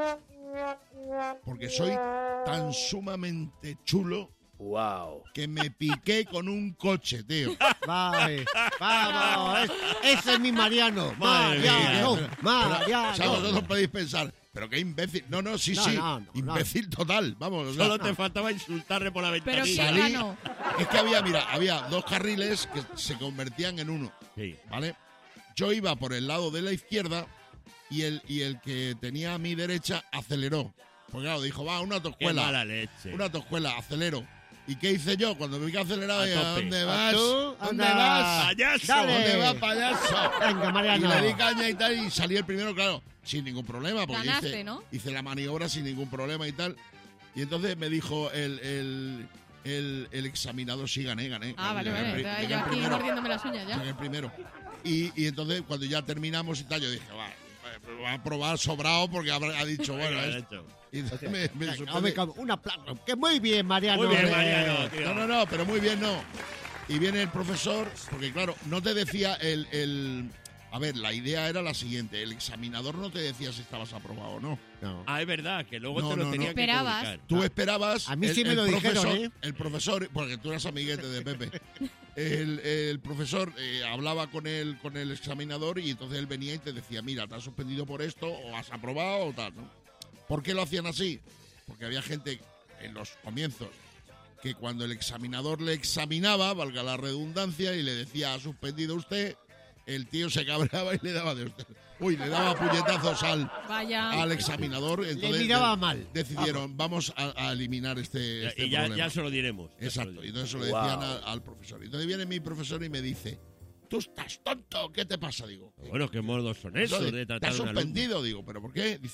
Porque soy tan sumamente chulo Wow. que me piqué con un coche, tío. Vale, vamos, es- ese es mi Mariano, Madre mía. Mariano, Pero, Mariano. o sea, vosotros podéis pensar, pero qué imbécil. No, no, sí, No, sí. no, no, imbécil total, vamos. o sea, Solo te faltaba insultarle por la Pero ventanilla. ¿quién salí- ganó? Es que había, mira, había dos carriles que se convertían en uno, Sí. ¿vale? Yo iba por el lado de la izquierda y el, y el que tenía a mi derecha aceleró. Porque claro, dijo, va, una Qué autoescuela. mala leche. Una autoescuela, acelero. ¿Y qué hice yo? Cuando me vi que aceleraba, A dije, ¿a tope. dónde ¿A vas? tú? ¿Dónde Anda. vas? ¡Payaso! Dale. ¿Dónde vas, payaso? Venga, Y Mariano. le di caña y tal, y salí el primero, claro, sin ningún problema. Porque Ganaste, hice, ¿no? hice la maniobra sin ningún problema y tal. Y entonces me dijo el, el, el, el examinador, sí, gané, gané. Ah, vale, Llegué vale. pri- Estaba llegué yo aquí primero. mordiéndome las uñas Llegué ya. primero. Y, y entonces cuando ya terminamos y tal, yo dije, va, va a probar sobrado porque habrá- ha dicho, bueno, Venga, esto. hecho. Y entonces me, me Venga, suspendí. hombre, como un aplauso. Que muy bien, Mariano. Muy bien, Eh, Mariano, tío. No, no, no, pero muy bien, no. Y viene el profesor, porque claro, no te decía el, el... A ver, la idea era la siguiente, el examinador no te decía si estabas aprobado o no. No. Ah, es verdad, que luego No, te lo no, tenía no. que Esperabas. comunicar. Tú esperabas... A mí el- sí me el lo dijeron, profesor, ¿eh? El profesor, porque tú eras amiguete de Pepe, el, el profesor eh, hablaba con el, con el examinador y entonces él venía y te decía, mira, te has suspendido por esto, o has aprobado o tal, ¿no? ¿Por qué lo hacían así? Porque había gente en los comienzos que cuando el examinador le examinaba, valga la redundancia, y le decía, ha suspendido usted, el tío se cabreaba y le daba de usted. Uy, le daba puñetazos al, Vaya. al examinador. Entonces, miraba de- mal. Decidieron, vamos a, a eliminar este, este y ya, problema. ya se lo diremos. ya se lo Exacto, y diremos. entonces se lo Wow. decían al, al profesor. Entonces viene mi profesor y me dice, tú estás tonto, ¿qué te pasa? Digo, Bueno, qué modos son esos "Joder, de te tratar has a un alumno. suspendido, digo, ¿pero por qué? Dice,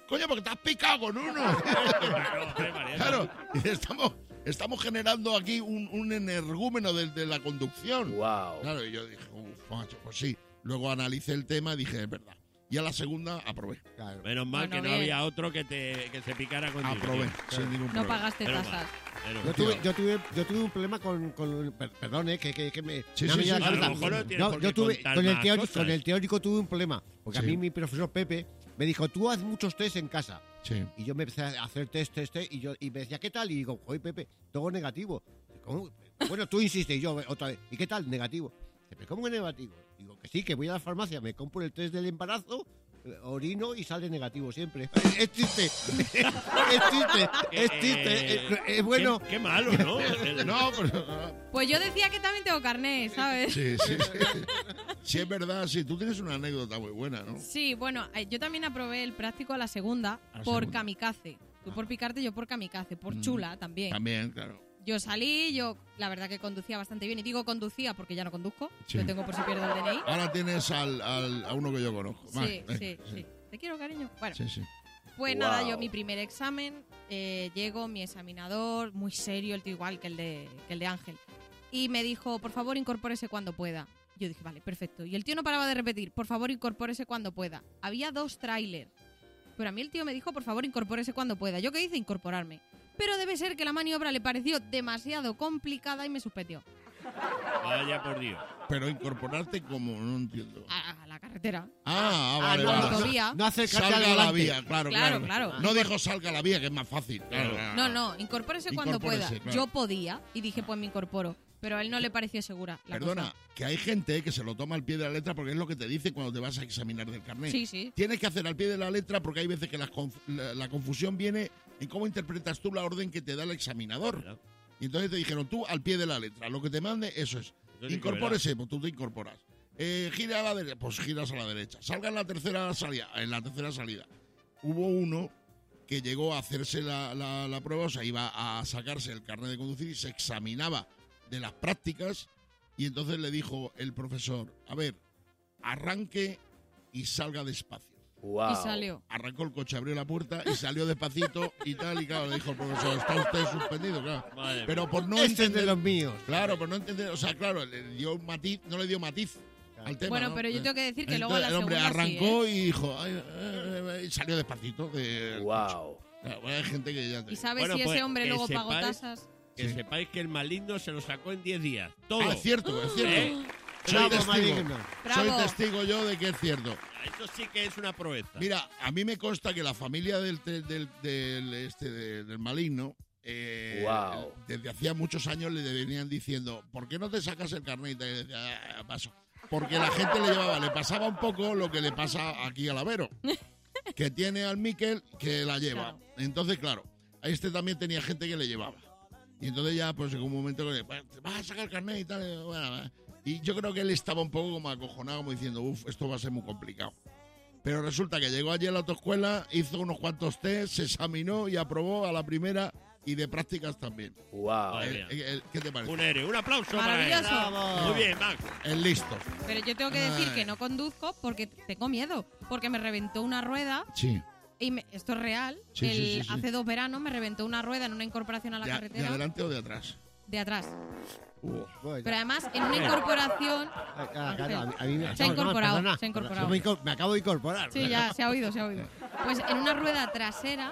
Coño, porque te has picado con uno. Claro, y estamos, estamos generando aquí un, un energúmeno de, de la conducción. Wow. Claro, y yo dije, uff, macho, pues sí. Luego analicé el tema y dije, es verdad. Y a la segunda aprobé. Claro. Menos mal Bueno, que no bien. había otro que, te, que se picara contigo. Aprobé, tío. sin ningún No problema. pagaste Pero tasas. mal, pero Yo mal. tuve, yo, tuve, yo tuve un problema con... con per- perdón, eh, que, que, que me... Sí, me ha sí, venido sí, a la a lo cabeza. mejor no tienes No, por yo qué tuve, contar con el, más teórico, cosas. con el teórico tuve un problema. Porque Sí. a mí mi profesor Pepe me dijo, tú haz muchos test en casa. Sí. Y yo me empecé a hacer test, test, test, y, yo, y me decía, ¿qué tal? Y digo, oye, Pepe, todo negativo. ¿Cómo? Bueno, tú insistes, y yo otra vez, ¿y qué tal? Negativo. Dice, ¿pero cómo que negativo? Digo, que sí, que voy a la farmacia, me compro el test del embarazo, eh, orino y sale negativo siempre. Es chiste, es chiste, es chiste. Es, es bueno. Qué, qué malo, ¿no? El- No, pero... Pues yo decía que también tengo carné, ¿sabes? Sí, sí, sí. Sí, es verdad, sí. Tú tienes una anécdota muy buena, ¿no? Sí, bueno, eh, yo también aprobé el práctico a la segunda A la por segunda. kamikaze. Tú por picarte, yo por kamikaze, por Mm. chula también. También, claro. Yo salí, yo la verdad que conducía bastante bien. Y digo conducía porque ya no conduzco. Sí. Lo tengo por si pierdo el D N I. Ahora tienes al, al- a uno que yo conozco. Sí, Vale, sí, eh, sí. Te quiero, cariño. Bueno, Sí, sí. pues Wow. nada, yo mi primer examen, eh, llego, mi examinador, muy serio, el tío igual que el de, que el de Ángel. Y me dijo, por favor, incorpórese cuando pueda. Yo dije, vale, perfecto. Y el tío no paraba de repetir, por favor, incorpórese cuando pueda. Había dos trailers. Pero a mí el tío me dijo, por favor, incorpórese cuando pueda. ¿Yo qué hice? Incorporarme. Pero debe ser que la maniobra le pareció demasiado complicada y me suspendió. Vaya por Dios. Pero incorporarte como, no entiendo. A, a la carretera. Ah, ah, vale, a la vale. autovía. No acercarte al Salga a la volante. vía, claro, Claro, claro. claro. No dijo salga a la vía, que es más fácil. Claro, claro. No, no, incorpórese cuando Incorpórese, pueda. claro. Yo podía y dije, pues me incorporo. Pero a él no le pareció segura la Perdona, cosa. que hay gente que se lo toma al pie de la letra porque es lo que te dice cuando te vas a examinar del carnet. Sí, sí. Tienes que hacer al pie de la letra porque hay veces que las conf- la, la confusión viene en cómo interpretas tú la orden que te da el examinador. Claro. Y entonces te dijeron tú al pie de la letra. Lo que te mande, eso es. Entonces, Incorpórese, pues tú te incorporas. Eh, gira a la derecha, pues giras a la derecha. Salga en la tercera salida. En la tercera salida. Hubo uno que llegó a hacerse la, la- la prueba, o sea, iba a sacarse el carnet de conducir y se examinaba de las prácticas. Y entonces le dijo el profesor, a ver, arranque y salga despacio. Wow. Y salió. Arrancó el coche, abrió la puerta y salió despacito y tal. Y claro, le dijo el profesor, está usted suspendido, claro. Madre Pero por no Este es de entender... los míos. Claro, por no entender... O sea, claro, le dio un matiz, no le dio matiz al tema, Bueno, ¿no? pero yo tengo que decir que Entonces, luego a la el hombre segunda sí, arrancó ¿eh? y dijo... "Ay, eh, eh", y salió despacito del coche. Wow. Claro, bueno, hay gente que ya... te- ¿Y sabes Bueno, si pues, ese hombre que luego pagó sepáis- tasas? Que Sí. sepáis que el maligno se lo sacó en diez días. Todo. Ah, es cierto, es cierto. ¿Eh? Soy Bravo, testigo. maligno. Soy Bravo. testigo yo de que es cierto. Eso sí que es una proeza. Mira, a mí me consta que la familia del, del, del, del- este, de- del maligno, eh, Guau. desde hacía muchos años le venían diciendo, ¿por qué no te sacas el carnet? Y te decía, "Ah, paso". Porque la gente le llevaba, le pasaba un poco lo que le pasa aquí al Avero, que tiene al Miquel que la lleva. Claro. Entonces, claro, a este también tenía gente que le llevaba. Y entonces ya, pues en un momento, que le, "Bueno, ¿te vas a sacar el carnet y tal?". Y, bueno, eh. Y yo creo que él estaba un poco como acojonado, como diciendo, uff, esto va a ser muy complicado. Pero resulta que llegó allí a la autoescuela, hizo unos cuantos test, se examinó y aprobó a la primera y de prácticas también. Wow. Madre Eh, mía. eh, ¿Qué te parece? Un héroe. Un aplauso Maravilloso. para él. Bravo. Muy bien, Max. El listo. Pero yo tengo que decir Ay. que no conduzco porque tengo miedo. Porque me reventó una rueda. Sí. Y me- esto es real. Sí, El- sí, sí, sí. Hace dos veranos me reventó una rueda en una incorporación a la ¿De, de carretera. adelante o de atrás? De atrás. Uh, Bueno, Pero además, en una incorporación. ah, ah, claro, a mí- a mí me- Se ha no, no, incorporado, perdona, se ha incorporado. yo Me, inco- me acabo de incorporar. Sí, ya se ha oído, se ha oído. Pues en una rueda trasera,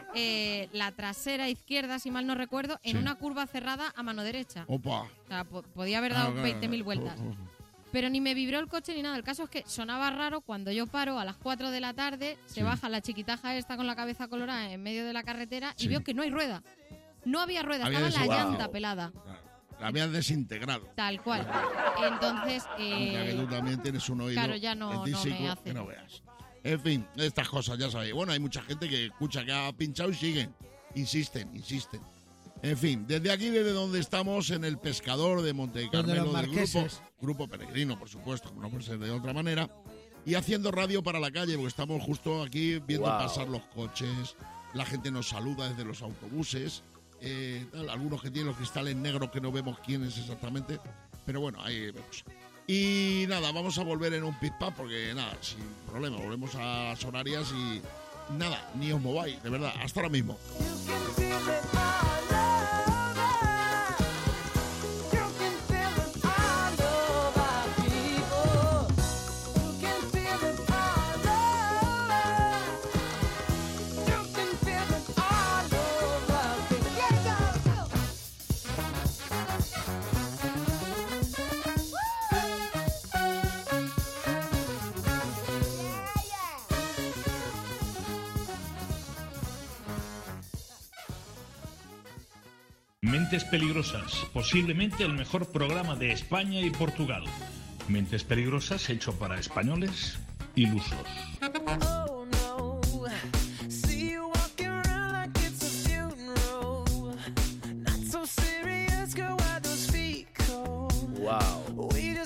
eh, la trasera izquierda, si mal no recuerdo, en Sí. una curva cerrada a mano derecha. opa. O sea, po- podía haber Ah, dado claro, veinte mil claro. vueltas. Uh, uh. Pero ni me vibró el coche ni nada. El caso es que sonaba raro cuando yo paro a las cuatro de la tarde, se Sí. baja la chiquitaja esta con la cabeza colorada en medio de la carretera Sí. y veo que no hay rueda. No había rueda, Había estaba la desintegrado. llanta pelada. Claro. La habías desintegrado. Tal cual. Entonces, Aunque eh, que tú también tienes un oído claro, ya no- no me físico hace. que no veas. En fin, estas cosas, ya sabéis. Bueno, hay mucha gente que escucha que ha pinchado y siguen. Insisten, insisten. En fin, desde aquí, desde donde estamos, en el Pescador de Monte Donde Carmelo los del grupo, marqueses. grupo Peregrino, por supuesto, como no puede ser de otra manera, y haciendo radio para la calle, porque estamos justo aquí viendo Wow. pasar los coches, la gente nos saluda desde los autobuses, eh, tal, algunos que tienen los cristales negros que no vemos quién es exactamente, pero bueno, ahí vemos. Y nada, vamos a volver en un pit-pap porque nada, sin problema, volvemos a las horarias y, nada, ni os mováis, de verdad, hasta ahora mismo. Mentes Peligrosas, posiblemente el mejor programa de España y Portugal. Mentes Peligrosas hecho para españoles ilusos. Wow.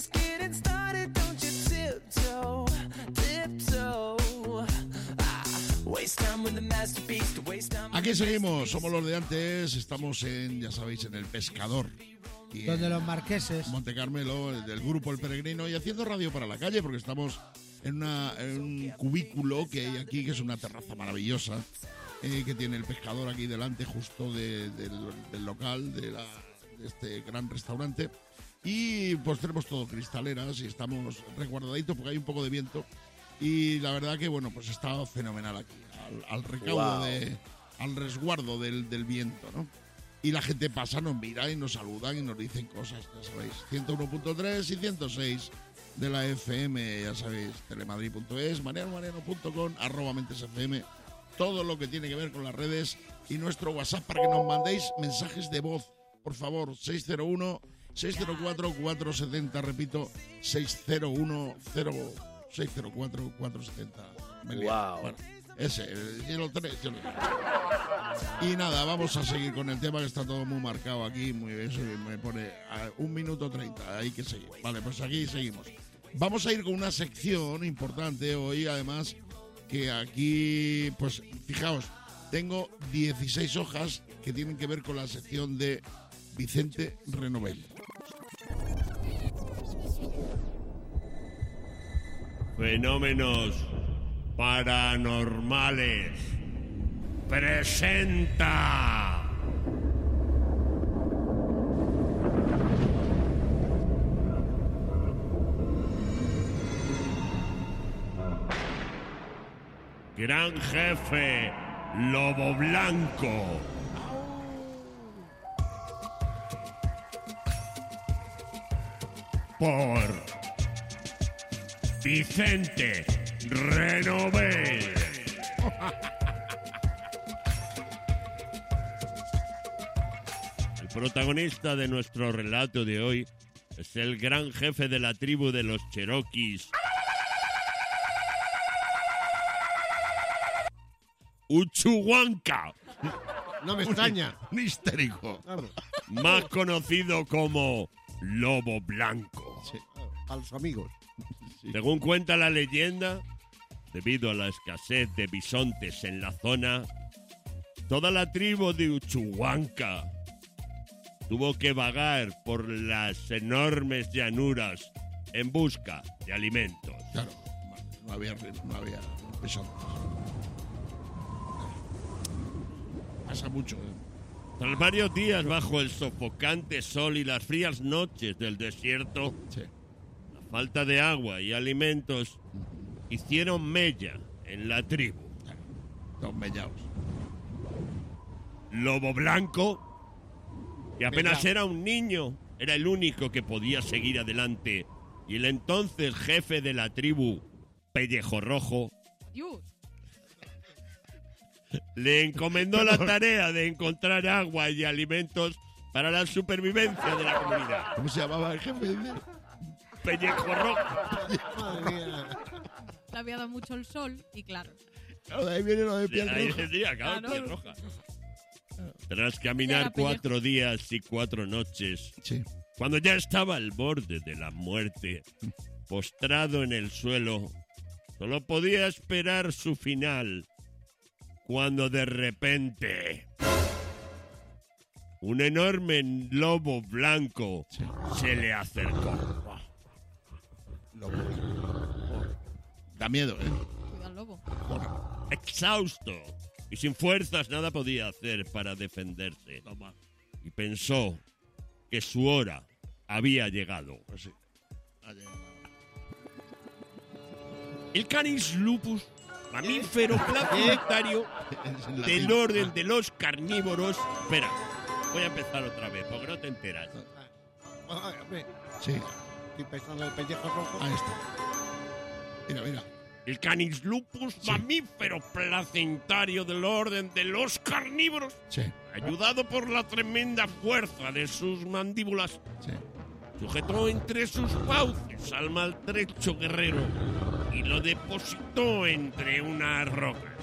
Aquí seguimos, somos los de antes, estamos en, ya sabéis, en El Pescador. Y Donde los marqueses. Monte Carmelo, del grupo El Peregrino, y haciendo radio para la calle, porque estamos en, una, en un cubículo que hay aquí, que es una terraza maravillosa, eh, que tiene El Pescador aquí delante, justo de, del, del local, de, la, de este gran restaurante. Y pues tenemos todo cristaleras y estamos resguardaditos porque hay un poco de viento. Y la verdad que, bueno, pues está fenomenal aquí, al, al recaudo, wow. de, al resguardo del, del viento, ¿no? Y la gente pasa, nos mira y nos saludan y nos dicen cosas, ya sabéis. ciento uno punto tres y ciento seis de la F M, ya sabéis, telemadrid punto es, mariano mariano punto com, arroba mentes F M, todo lo que tiene que ver con las redes y nuestro WhatsApp para que nos mandéis mensajes de voz, por favor, seis cero uno, seis cero cuatro, cuatro siete cero, repito, seis cero uno, seis cero cuatro, cuatro siete cero. Wow. Bueno, ese, yo lo tenéis, yo lo tengo. Y nada, vamos a seguir con el tema que está todo muy marcado aquí, muy eso me pone a un minuto treinta, hay que seguir. Vale, pues aquí seguimos. Vamos a ir con una sección importante hoy, además, que aquí, pues fijaos, tengo dieciséis hojas que tienen que ver con la sección de Vicente Renovel. Fenómenos paranormales. Presenta. Gran jefe Lobo Blanco. Por Vicente Renovel. El protagonista de nuestro relato de hoy es el gran jefe de la tribu de los Cherokees, Uchuhuanca. No me extraña. Un histérico. Vamos. Más conocido como Lobo Blanco. Sí, a los amigos. Sí. Según cuenta la leyenda, debido a la escasez de bisontes en la zona, toda la tribu de Uchuhuanca tuvo que vagar por las enormes llanuras en busca de alimentos. Claro, no había, no había bisontes. Pasa mucho, ¿eh? Tras varios días bajo el sofocante sol y las frías noches del desierto, sí. la falta de agua y alimentos hicieron mella en la tribu. Los mellaos. Lobo Blanco, que apenas Mellao. Era un niño, era el único que podía seguir adelante, y el entonces jefe de la tribu, Pellejo Rojo, Dios. le encomendó la tarea de encontrar agua y alimentos para la supervivencia de la comunidad. ¿Cómo se llamaba el jefe? Pellejo Rojo. Madre mía. Le había dado mucho el sol y claro. Claro, de ahí viene lo de piel ahí roja. Decía, claro, Claro. piel roja. Tras caminar cuatro días y cuatro noches, Sí. cuando ya estaba al borde de la muerte, postrado en el suelo, solo podía esperar su final, cuando de repente un enorme lobo blanco Sí. se le acercó. Lobo. Da miedo, ¿eh? Cuidado, lobo. Bueno, exhausto y sin fuerzas, nada podía hacer para defenderse. Y pensó que su hora había llegado. Pues sí, ha llegado. El Canis lupus, mamífero placentario del orden de los carnívoros. Espera, voy a empezar otra vez, porque no te enteras. Ay, hombre, Sí, estoy pensando en el pellejo rojo. ahí está. Mira, mira. El Canis lupus, Sí. mamífero placentario del orden de los carnívoros, Sí, ayudado por la tremenda fuerza de sus mandíbulas, sí. sujetó entre sus fauces al maltrecho guerrero y lo depositó entre una roca.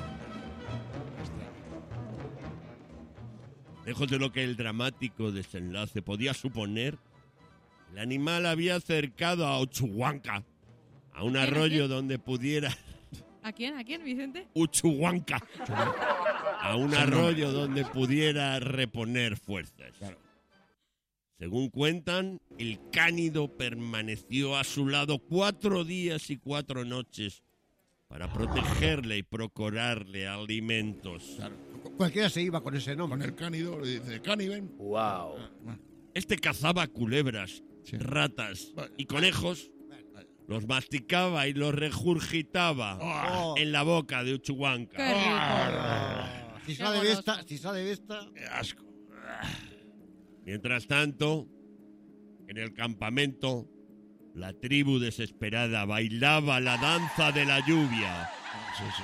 Lejos de lo que el dramático desenlace podía suponer, el animal había acercado a Uchuhuanca, a un ¿A quién, a arroyo quién? donde pudiera... ¿A quién? ¿A quién, Vicente? Uchuhuanca, a un Sí, arroyo no. donde pudiera reponer fuerzas. Claro. Según cuentan, el cánido permaneció a su lado cuatro días y cuatro noches para protegerle y procurarle alimentos. Claro. Cualquiera se iba con ese Con nombre. el cánido le dice, Caniven. Wow. Este cazaba culebras, Sí. ratas Vale. y conejos, los masticaba y los regurgitaba Oh. en la boca de Uchuhuanca. ¡Qué rico! Ah, si Qué sale de goloso. esta, si sale de esta. Qué asco. Mientras tanto, en el campamento, la tribu desesperada bailaba la danza de la lluvia. Sí, sí.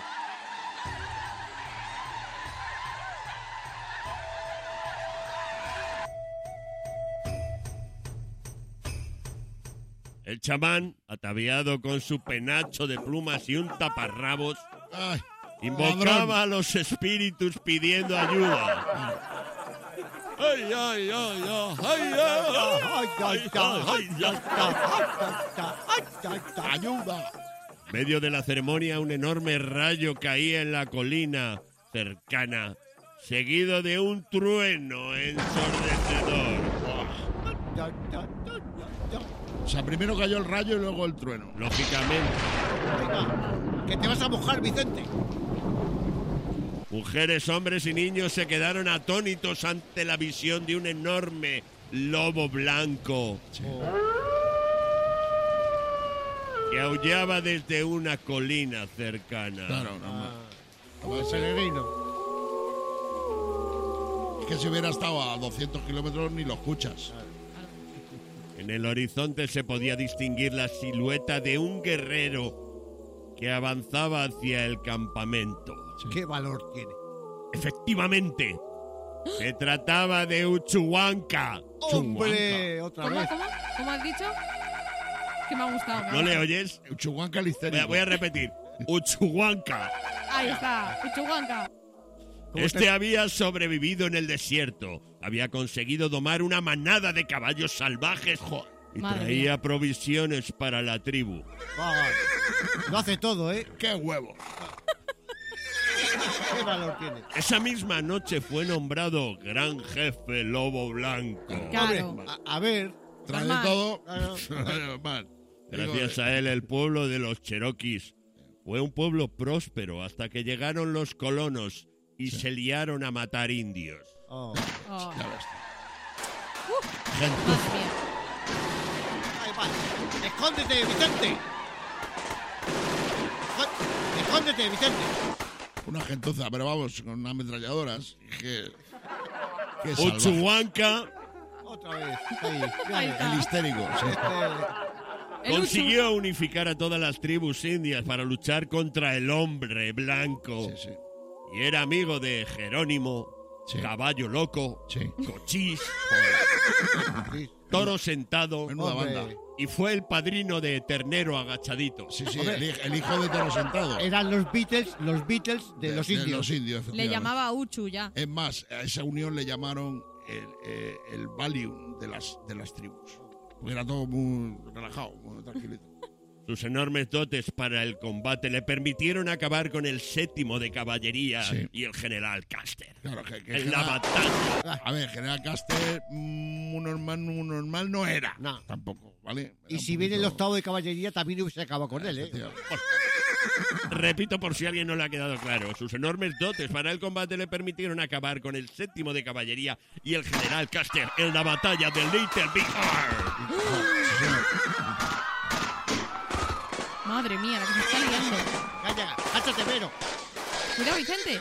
El chamán, ataviado con su penacho de plumas y un taparrabos, Ay, invocaba a los espíritus pidiendo ayuda. ¡Ay, ay, ay, ay! ¡Ay, ay, ay! Ay, ay, ay, ay, ay. ayuda. En medio de la ceremonia, un enorme rayo caía en la colina cercana, seguido de un trueno ensordecedor. O sea, primero cayó el rayo y luego el trueno. Lógicamente, Venga, que te vas a mojar, Vicente. mujeres, hombres y niños se quedaron atónitos ante la visión de un enorme lobo blanco que aullaba desde una colina cercana. Claro, normal. Como el peregrino. Es que si hubiera estado a doscientos kilómetros ni lo escuchas. En el horizonte se podía distinguir la silueta de un guerrero que avanzaba hacia el campamento. ¿Qué valor tiene? Efectivamente, se trataba de Uchuhuanca. ¡Hombre! Otra ¿Cómo, vez. cómo? ¿Cómo has dicho? Que me ha gustado. me ha ¿No le gustado. oyes? Uchuhuanca Voy a, listerico. voy a repetir. Uchuhuanca. Ahí está, Uchuhuanca. ¿Cómo Este te- había sobrevivido en el desierto. Había conseguido domar una manada de caballos salvajes y Madre traía mía. provisiones para la tribu. Vamos. Lo hace todo, ¿eh? ¡Qué huevo! ¿Qué valor tiene? Esa misma noche fue nombrado gran jefe Lobo Blanco. Claro. Hombre, a, a ver. Trae de Normal. todo. Claro. Normal. Gracias Digo, a él, el pueblo de los cheroquis fue un pueblo próspero hasta que llegaron los colonos y se liaron a matar indios. Oh. Oh, ya ves. madre mía. Ahí va. ¡Escóndete, Vicente! Escó- ¡Escóndete, Vicente! Una gentuza, pero vamos, con ametralladoras. Que, que salvaje. Uchuhuanca Otra vez. Ahí. Ahí Dale. está. El histérico. Sí. Este, El consiguió unificar a todas las tribus indias para luchar contra el hombre blanco. Sí, sí. Y era amigo de Jerónimo, Sí. Caballo Loco, Sí. Cochís, sí. Toro Sentado, Menuda Hombre. banda. y fue el padrino de Ternero Agachadito. Sí, sí, Hombre. el, hij- el hijo de Toro Sentado. Eran los Beatles, los Beatles de, los indios. los indios, Le efectivamente. llamaba Uchu ya. Es más, a esa unión le llamaron el, eh, el Valium de las, de las tribus. Porque era todo muy relajado, muy tranquilito. Sus enormes dotes para el combate le permitieron acabar con el séptimo de caballería Sí. y el general Custer. Claro, que, que En la general- batalla. A ver, General Caster, mm, un normal, un normal no era. No. Tampoco, ¿vale? Era Y un si viene el poquito- octavo de caballería, también hubiese acabado con él, ¿eh? Efectivamente. Repito por si a alguien no le ha quedado claro. Sus enormes dotes para el combate le permitieron acabar con el séptimo de caballería y el general Custer en la batalla de Little Big Horn. Madre mía, la que se está liando. Calla, cállate, Vero. Cuidado, Vicente.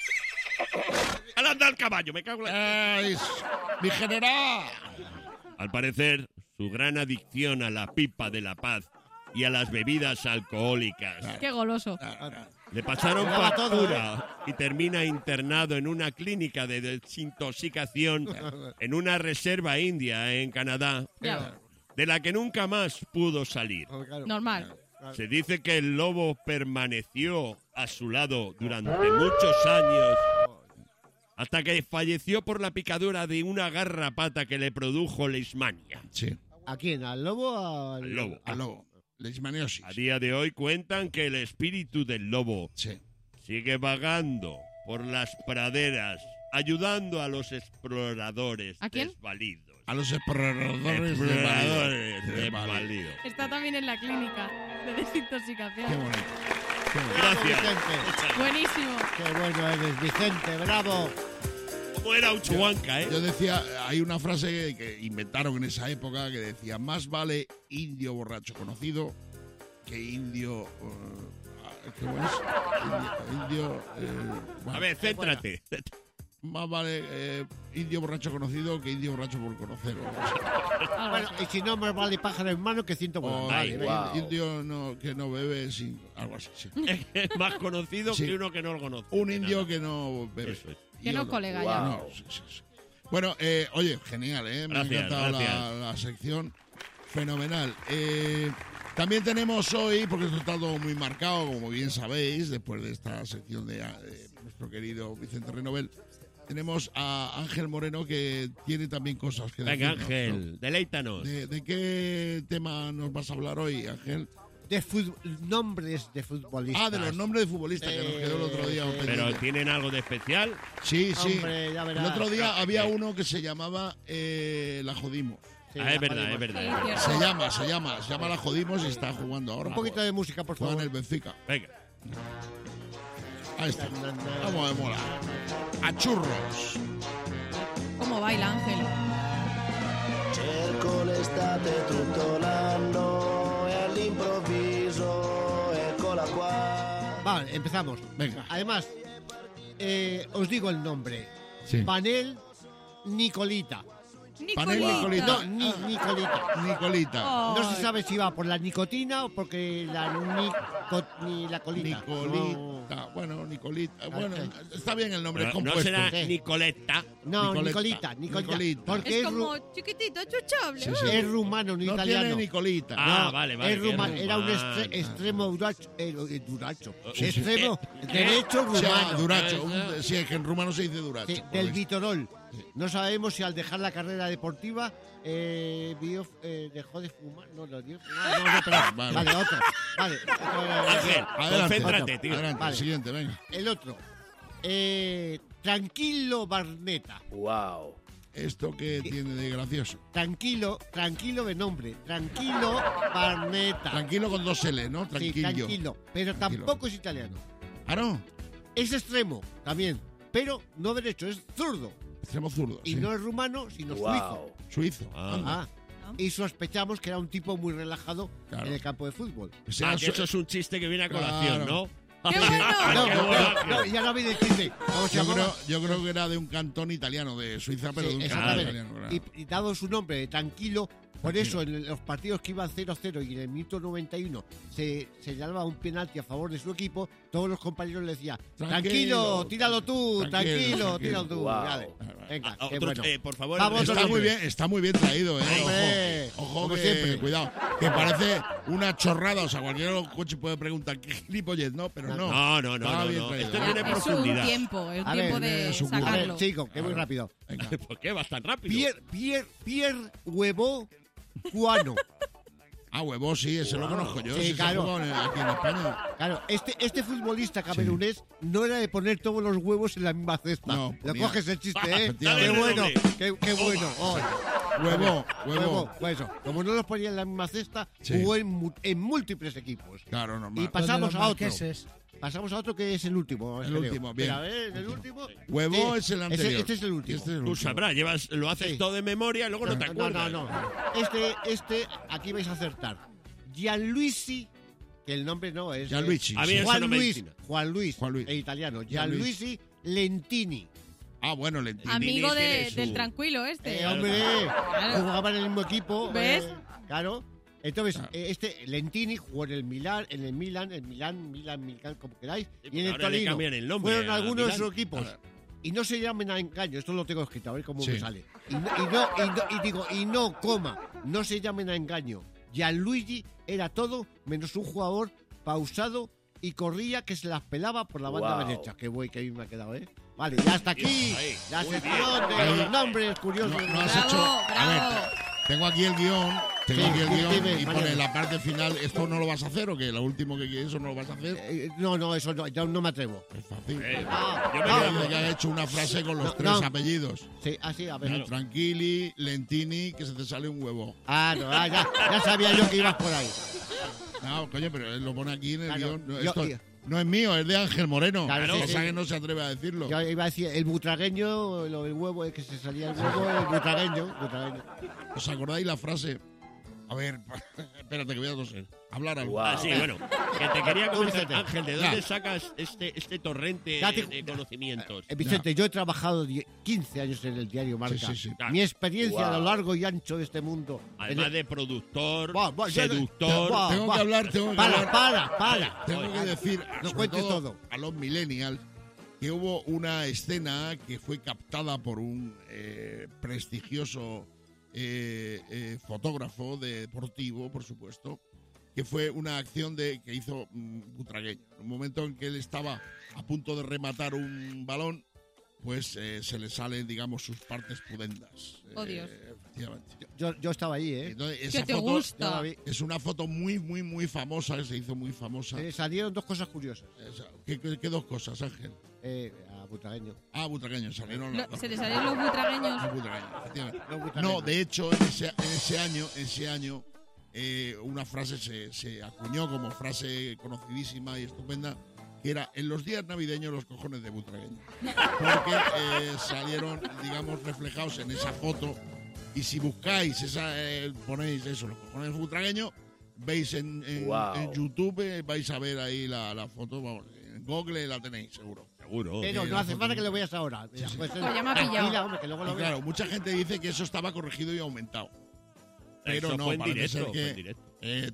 ¡Al andar el caballo! ¡Me cago en la... ¡Ay, mi general! Al parecer, su gran adicción a la pipa de la paz y a las bebidas alcohólicas Qué goloso. le pasaron Me daba todo, factura y termina internado en una clínica de desintoxicación en una reserva india en Canadá, Ya. de la que nunca más pudo salir. Normal. Se dice que el lobo permaneció a su lado durante muchos años hasta que falleció por la picadura de una garrapata que le produjo leishmania. Sí, ¿A quién? ¿Al lobo o al...? Al lobo. al lobo. Leishmaniosis. A día de hoy cuentan que el espíritu del lobo Sí. sigue vagando por las praderas, ayudando a los exploradores ¿A quién? desvalidos. A los exploradores de Exploradores Madrid. desvalidos. Está también en la clínica de desintoxicación. Qué bonito. Qué bonito. Gracias. Vicente. Buenísimo. Qué bueno eres, Vicente, bravo. ¿Cómo era Uchuanca, eh? Yo decía, hay una frase que inventaron en esa época que decía, más vale indio borracho conocido que indio... Uh, ¿Cómo es? Indio... indio eh, bueno, A ver, céntrate. más vale eh, indio borracho conocido que indio borracho por conocer. Bueno, y si no, más vale pájaro en mano que ciento O vuelas. Ay, Vale, in- venga. indio no, que no bebe sin... Algo así, sí. Es más conocido Sí. que uno que no lo conoce. Un de indio nada. que no bebe. Eso es. Y Que no otro- colega ya. No, sí, sí, sí. Bueno, eh, oye, genial, ¿eh? Me Gracias, ha encantado la, gracias. la sección. Fenomenal. Eh, también tenemos hoy, porque esto está todo muy marcado, como bien sabéis, después de esta sección de, de nuestro querido Vicente Renovel, tenemos a Ángel Moreno que tiene también cosas que Venga, decirnos, Ángel, ¿no? deleítanos. ¿De, de qué tema nos vas a hablar hoy, Ángel? De fut- nombres de futbolistas. Ah, de los nombres de futbolistas que nos quedó el otro día. Eh, ¿Pero pendiente. tienen algo de especial? Sí, sí. Hombre, ya El verás. otro día había Eh. uno que se llamaba eh, La Jodimos. Sí, ah, la es verdad, jodimos. es verdad. Sí, es verdad. cierto. Se llama, se llama, se llama La Jodimos y está jugando ahora. Un poquito de música, por Juega en favor. el Benfica. Venga. Ahí está. Vamos de mola. A churros. ¿Cómo baila Ángel? Cerco l'estate tutto l'anno e all'improvviso eccola qua. Vale, empezamos. Venga. Además, eh, os digo el nombre. Sí. Panel Nicolita. Panel Nicolita. Nicolita. No, ni Nicolita. Nicolita. Oh. No se sabe si va por la nicotina o porque la nico, ni la colita. Nicolita. Bueno, Nicolita. Bueno, está bien el nombre, es Pero no compuesto. será Sí. Nicoletta. No, Nicoleta. Nicolita, Nicolita. Nicolita. Porque Es es, ru- como chiquitito, chuchable. Sí, sí. es rumano, no, No italiano. tiene Nicolita. Ah, No, vale, vale. es que es rumano, era un rumano. estre- extremo duracho, eh, eh, duracho. Sí, sí. extremo ¿Qué? derecho O sea, rumano. Duracho. Eso. un- sí, es que en rumano se dice Duracho. Sí, por del eso. Vitorol. No sabemos si al dejar la carrera deportiva eh, vio, eh, dejó de fumar. No, lo dio fumar. No, no, pero, Vale. vale. otro. Vale. otro, Ángel, Adelante, concéntrate, tío. Adelante, Vale. siguiente, venga. El otro. Eh, tranquilo Barneta. Wow. ¿Esto qué tiene de gracioso? Tranquilo, tranquilo de nombre. Tranquilo Barneta. Tranquilo con dos L, ¿no? Sí, Tranquillo. tranquilo. Pero Tranquilo. tampoco es italiano. Ah, no. Es extremo también. Pero no derecho, es zurdo. Extremo zurdo. Y sí. no es rumano, sino suizo. Wow. Suizo. Ah. anda. Ah. Y sospechamos que era un tipo muy relajado Claro. en el campo de fútbol. Que sea Ah, que su- eso es un chiste que viene a colación, Claro. ¿no? ¡Qué bueno! No, qué no, bueno. no, no, ya no habéis decirte cómo se Yo llamaba. creo, yo creo que era de un cantón italiano, de Suiza, pero Sí, de un cantón exactamente. italiano. claro. Y, y dado su nombre de tranquilo, por Tranquilo. eso en los partidos que iban cero cero y en el minuto noventa y uno se señalaba un penalti a favor de su equipo, todos los compañeros le decían, tranquilo, Tranquilo, tíralo tú, tranquilo, tranquilo, tranquilo. tíralo tú. Wow. Vale. Venga, Ah, qué otro- bueno. eh, por favor, Vamos, el Está otro muy nombre. bien, está muy bien traído, eh. Hombre, Ojo, ojo como que, siempre. cuidado, que parece una chorrada, o sea, cualquier coche puede preguntar qué gilipollez, ¿no? Pero no. No, no, no, Está no, bien no. traído. Este tiene Es un profundidad. tiempo, es un A tiempo ver, de es un A sacarlo. ver, chico, que muy rápido. Venga. ¿Por qué vas tan rápido? Pierre, Pierre, Pierre Huevo Cuano. Ah, huevo, sí, ese lo conozco yo. Sí, Sí, claro. se ha jugado aquí en España. Claro, este, este futbolista camerunés no era de poner todos los huevos en la misma cesta. No, Lo ponía- coges el chiste, ¿eh? Efectivamente. Qué bueno, qué, qué bueno. Oh. Huevo, huevo. Pues eso, como no los ponía en la misma cesta, Sí. jugó en, mu- en múltiples equipos. Claro, normal. Y pasamos Los a otro. marqueses. Pasamos a otro que es el último. El creo. último, bien. Mira, a ver, el último. Huevo Sí, es el ese- anterior. Este es el último. Este es el Tú último. sabrás, llevas, lo haces Sí. todo de memoria y luego no te No, acuerdas. no, no. Este, este, aquí vais a acertar. Gianluigi, que el nombre no es. Gianluigi, eh, A mí eso Juan no me Luis, ensina. Juan Luis, Juan Luis. en italiano. Gianluigi. Gianluigi Lentini. Ah, bueno, le entiendo. Amigo de- tiene su- del tranquilo este. Eh, hombre, Claro. jugaban en el mismo equipo. ¿Ves? eh, claro. Entonces, eh, este Lentini jugó en el Milan, en el Milan, el Milan, Milan, Milan, como queráis, Sí, y en el ahora le Torino. cambian el nombre Fueron a algunos de Milán. sus equipos. Y no se llamen a engaño, esto lo tengo escrito, a ver cómo Sí. me sale. Y no, y, no, y, no- y digo, y no, coma, no se llamen a engaño. Gianluigi era todo menos un jugador pausado y corría que se las pelaba por la banda Wow. derecha. Qué güey que ahí me ha quedado, ¿eh? Vale, ya hasta aquí Ahí, la muy sección de Ahí. los nombres curiosos. No, no has Bravo, hecho. A bravo. ver, tengo aquí el guión. Tengo Sí, aquí el sí, guión dime, y pone Mariano. la parte final. ¿Esto no lo vas a hacer o qué? Lo último que quieres, ¿eso no lo vas a hacer? Eh, no, no, eso no, yo no me atrevo. Es fácil. Eh, Ah, yo me ah, quedo- Dice que ha hecho una frase con los No, tres no. apellidos. Sí, así, a ver. Claro. Tranquili, Lentini, que se te sale un huevo. Ah, no, ah, ya, ya sabía yo que ibas por ahí. No, coño, pero él lo pone aquí en el Claro, guión. No, yo- esto yo- no es mío, es de Ángel Moreno. Claro, Lo sí, que pasa sí. es que no se atreve a decirlo. Yo iba a decir, el butragueño, lo del huevo, es que se salía el huevo, el butragueño, butragueño. ¿Os acordáis la frase? A ver, espérate que voy a toser. Hablar algo. Wow. Ah, sí, bueno, que te quería Tú, comentar, Vicente. Ángel, ¿de Ya. dónde sacas este, este torrente Ya te- de conocimientos? Eh, Vicente, yo he trabajado die- quince años en el diario Marca. Sí, sí, sí. Mi experiencia Wow. a lo largo y ancho de este mundo. Además en de productor, Buah, buah, yo- seductor... buah, Tengo buah. que hablar, tengo que Para, hablar. para, para. Tengo que decir, No sobre cuentes todo todo. a los millennials, que hubo una escena que fue captada por un eh, prestigioso eh, eh, fotógrafo deportivo, por supuesto, que fue una acción de que hizo mm, Butragueño. En un momento en que él estaba a punto de rematar un balón, pues eh, se le salen, digamos, sus partes pudendas. Oh, Dios. Eh, efectivamente. Yo, yo estaba ahí, ¿eh? Entonces, ¿Qué esa te foto Yo gusta? la vi. es una foto muy, muy, muy famosa, que se hizo muy famosa. Eh, salieron dos cosas curiosas. Esa- ¿Qué, qué- qué dos cosas, Ángel? Eh, a butragueño. Ah, butragueños, salieron Lo- las dos se le cosas. salieron los butragueños. Ah, butragueños, efectivamente. Los butragueños. No, de hecho, en ese, en ese año, en ese año eh, una frase se, se acuñó como frase conocidísima y estupenda, que era en los días navideños los cojones de butragueño. Porque eh, salieron, digamos, reflejados en esa foto. Y si buscáis, esa, eh, ponéis eso, los cojones de butragueño, veis en, en- Wow. en YouTube, eh, vais a ver ahí la, la foto, vamos, en Google la tenéis, seguro. Seguro. Pero eh, no la hace foto. falta que lo veas ahora. Mira, sí. pues, Pues ya me ha tranquila, pillado. hombre, que luego Y lo veas. claro, mucha gente dice que eso estaba corregido y aumentado. Pero Eso no, fue en parece directo, ser fue que en directo. eh,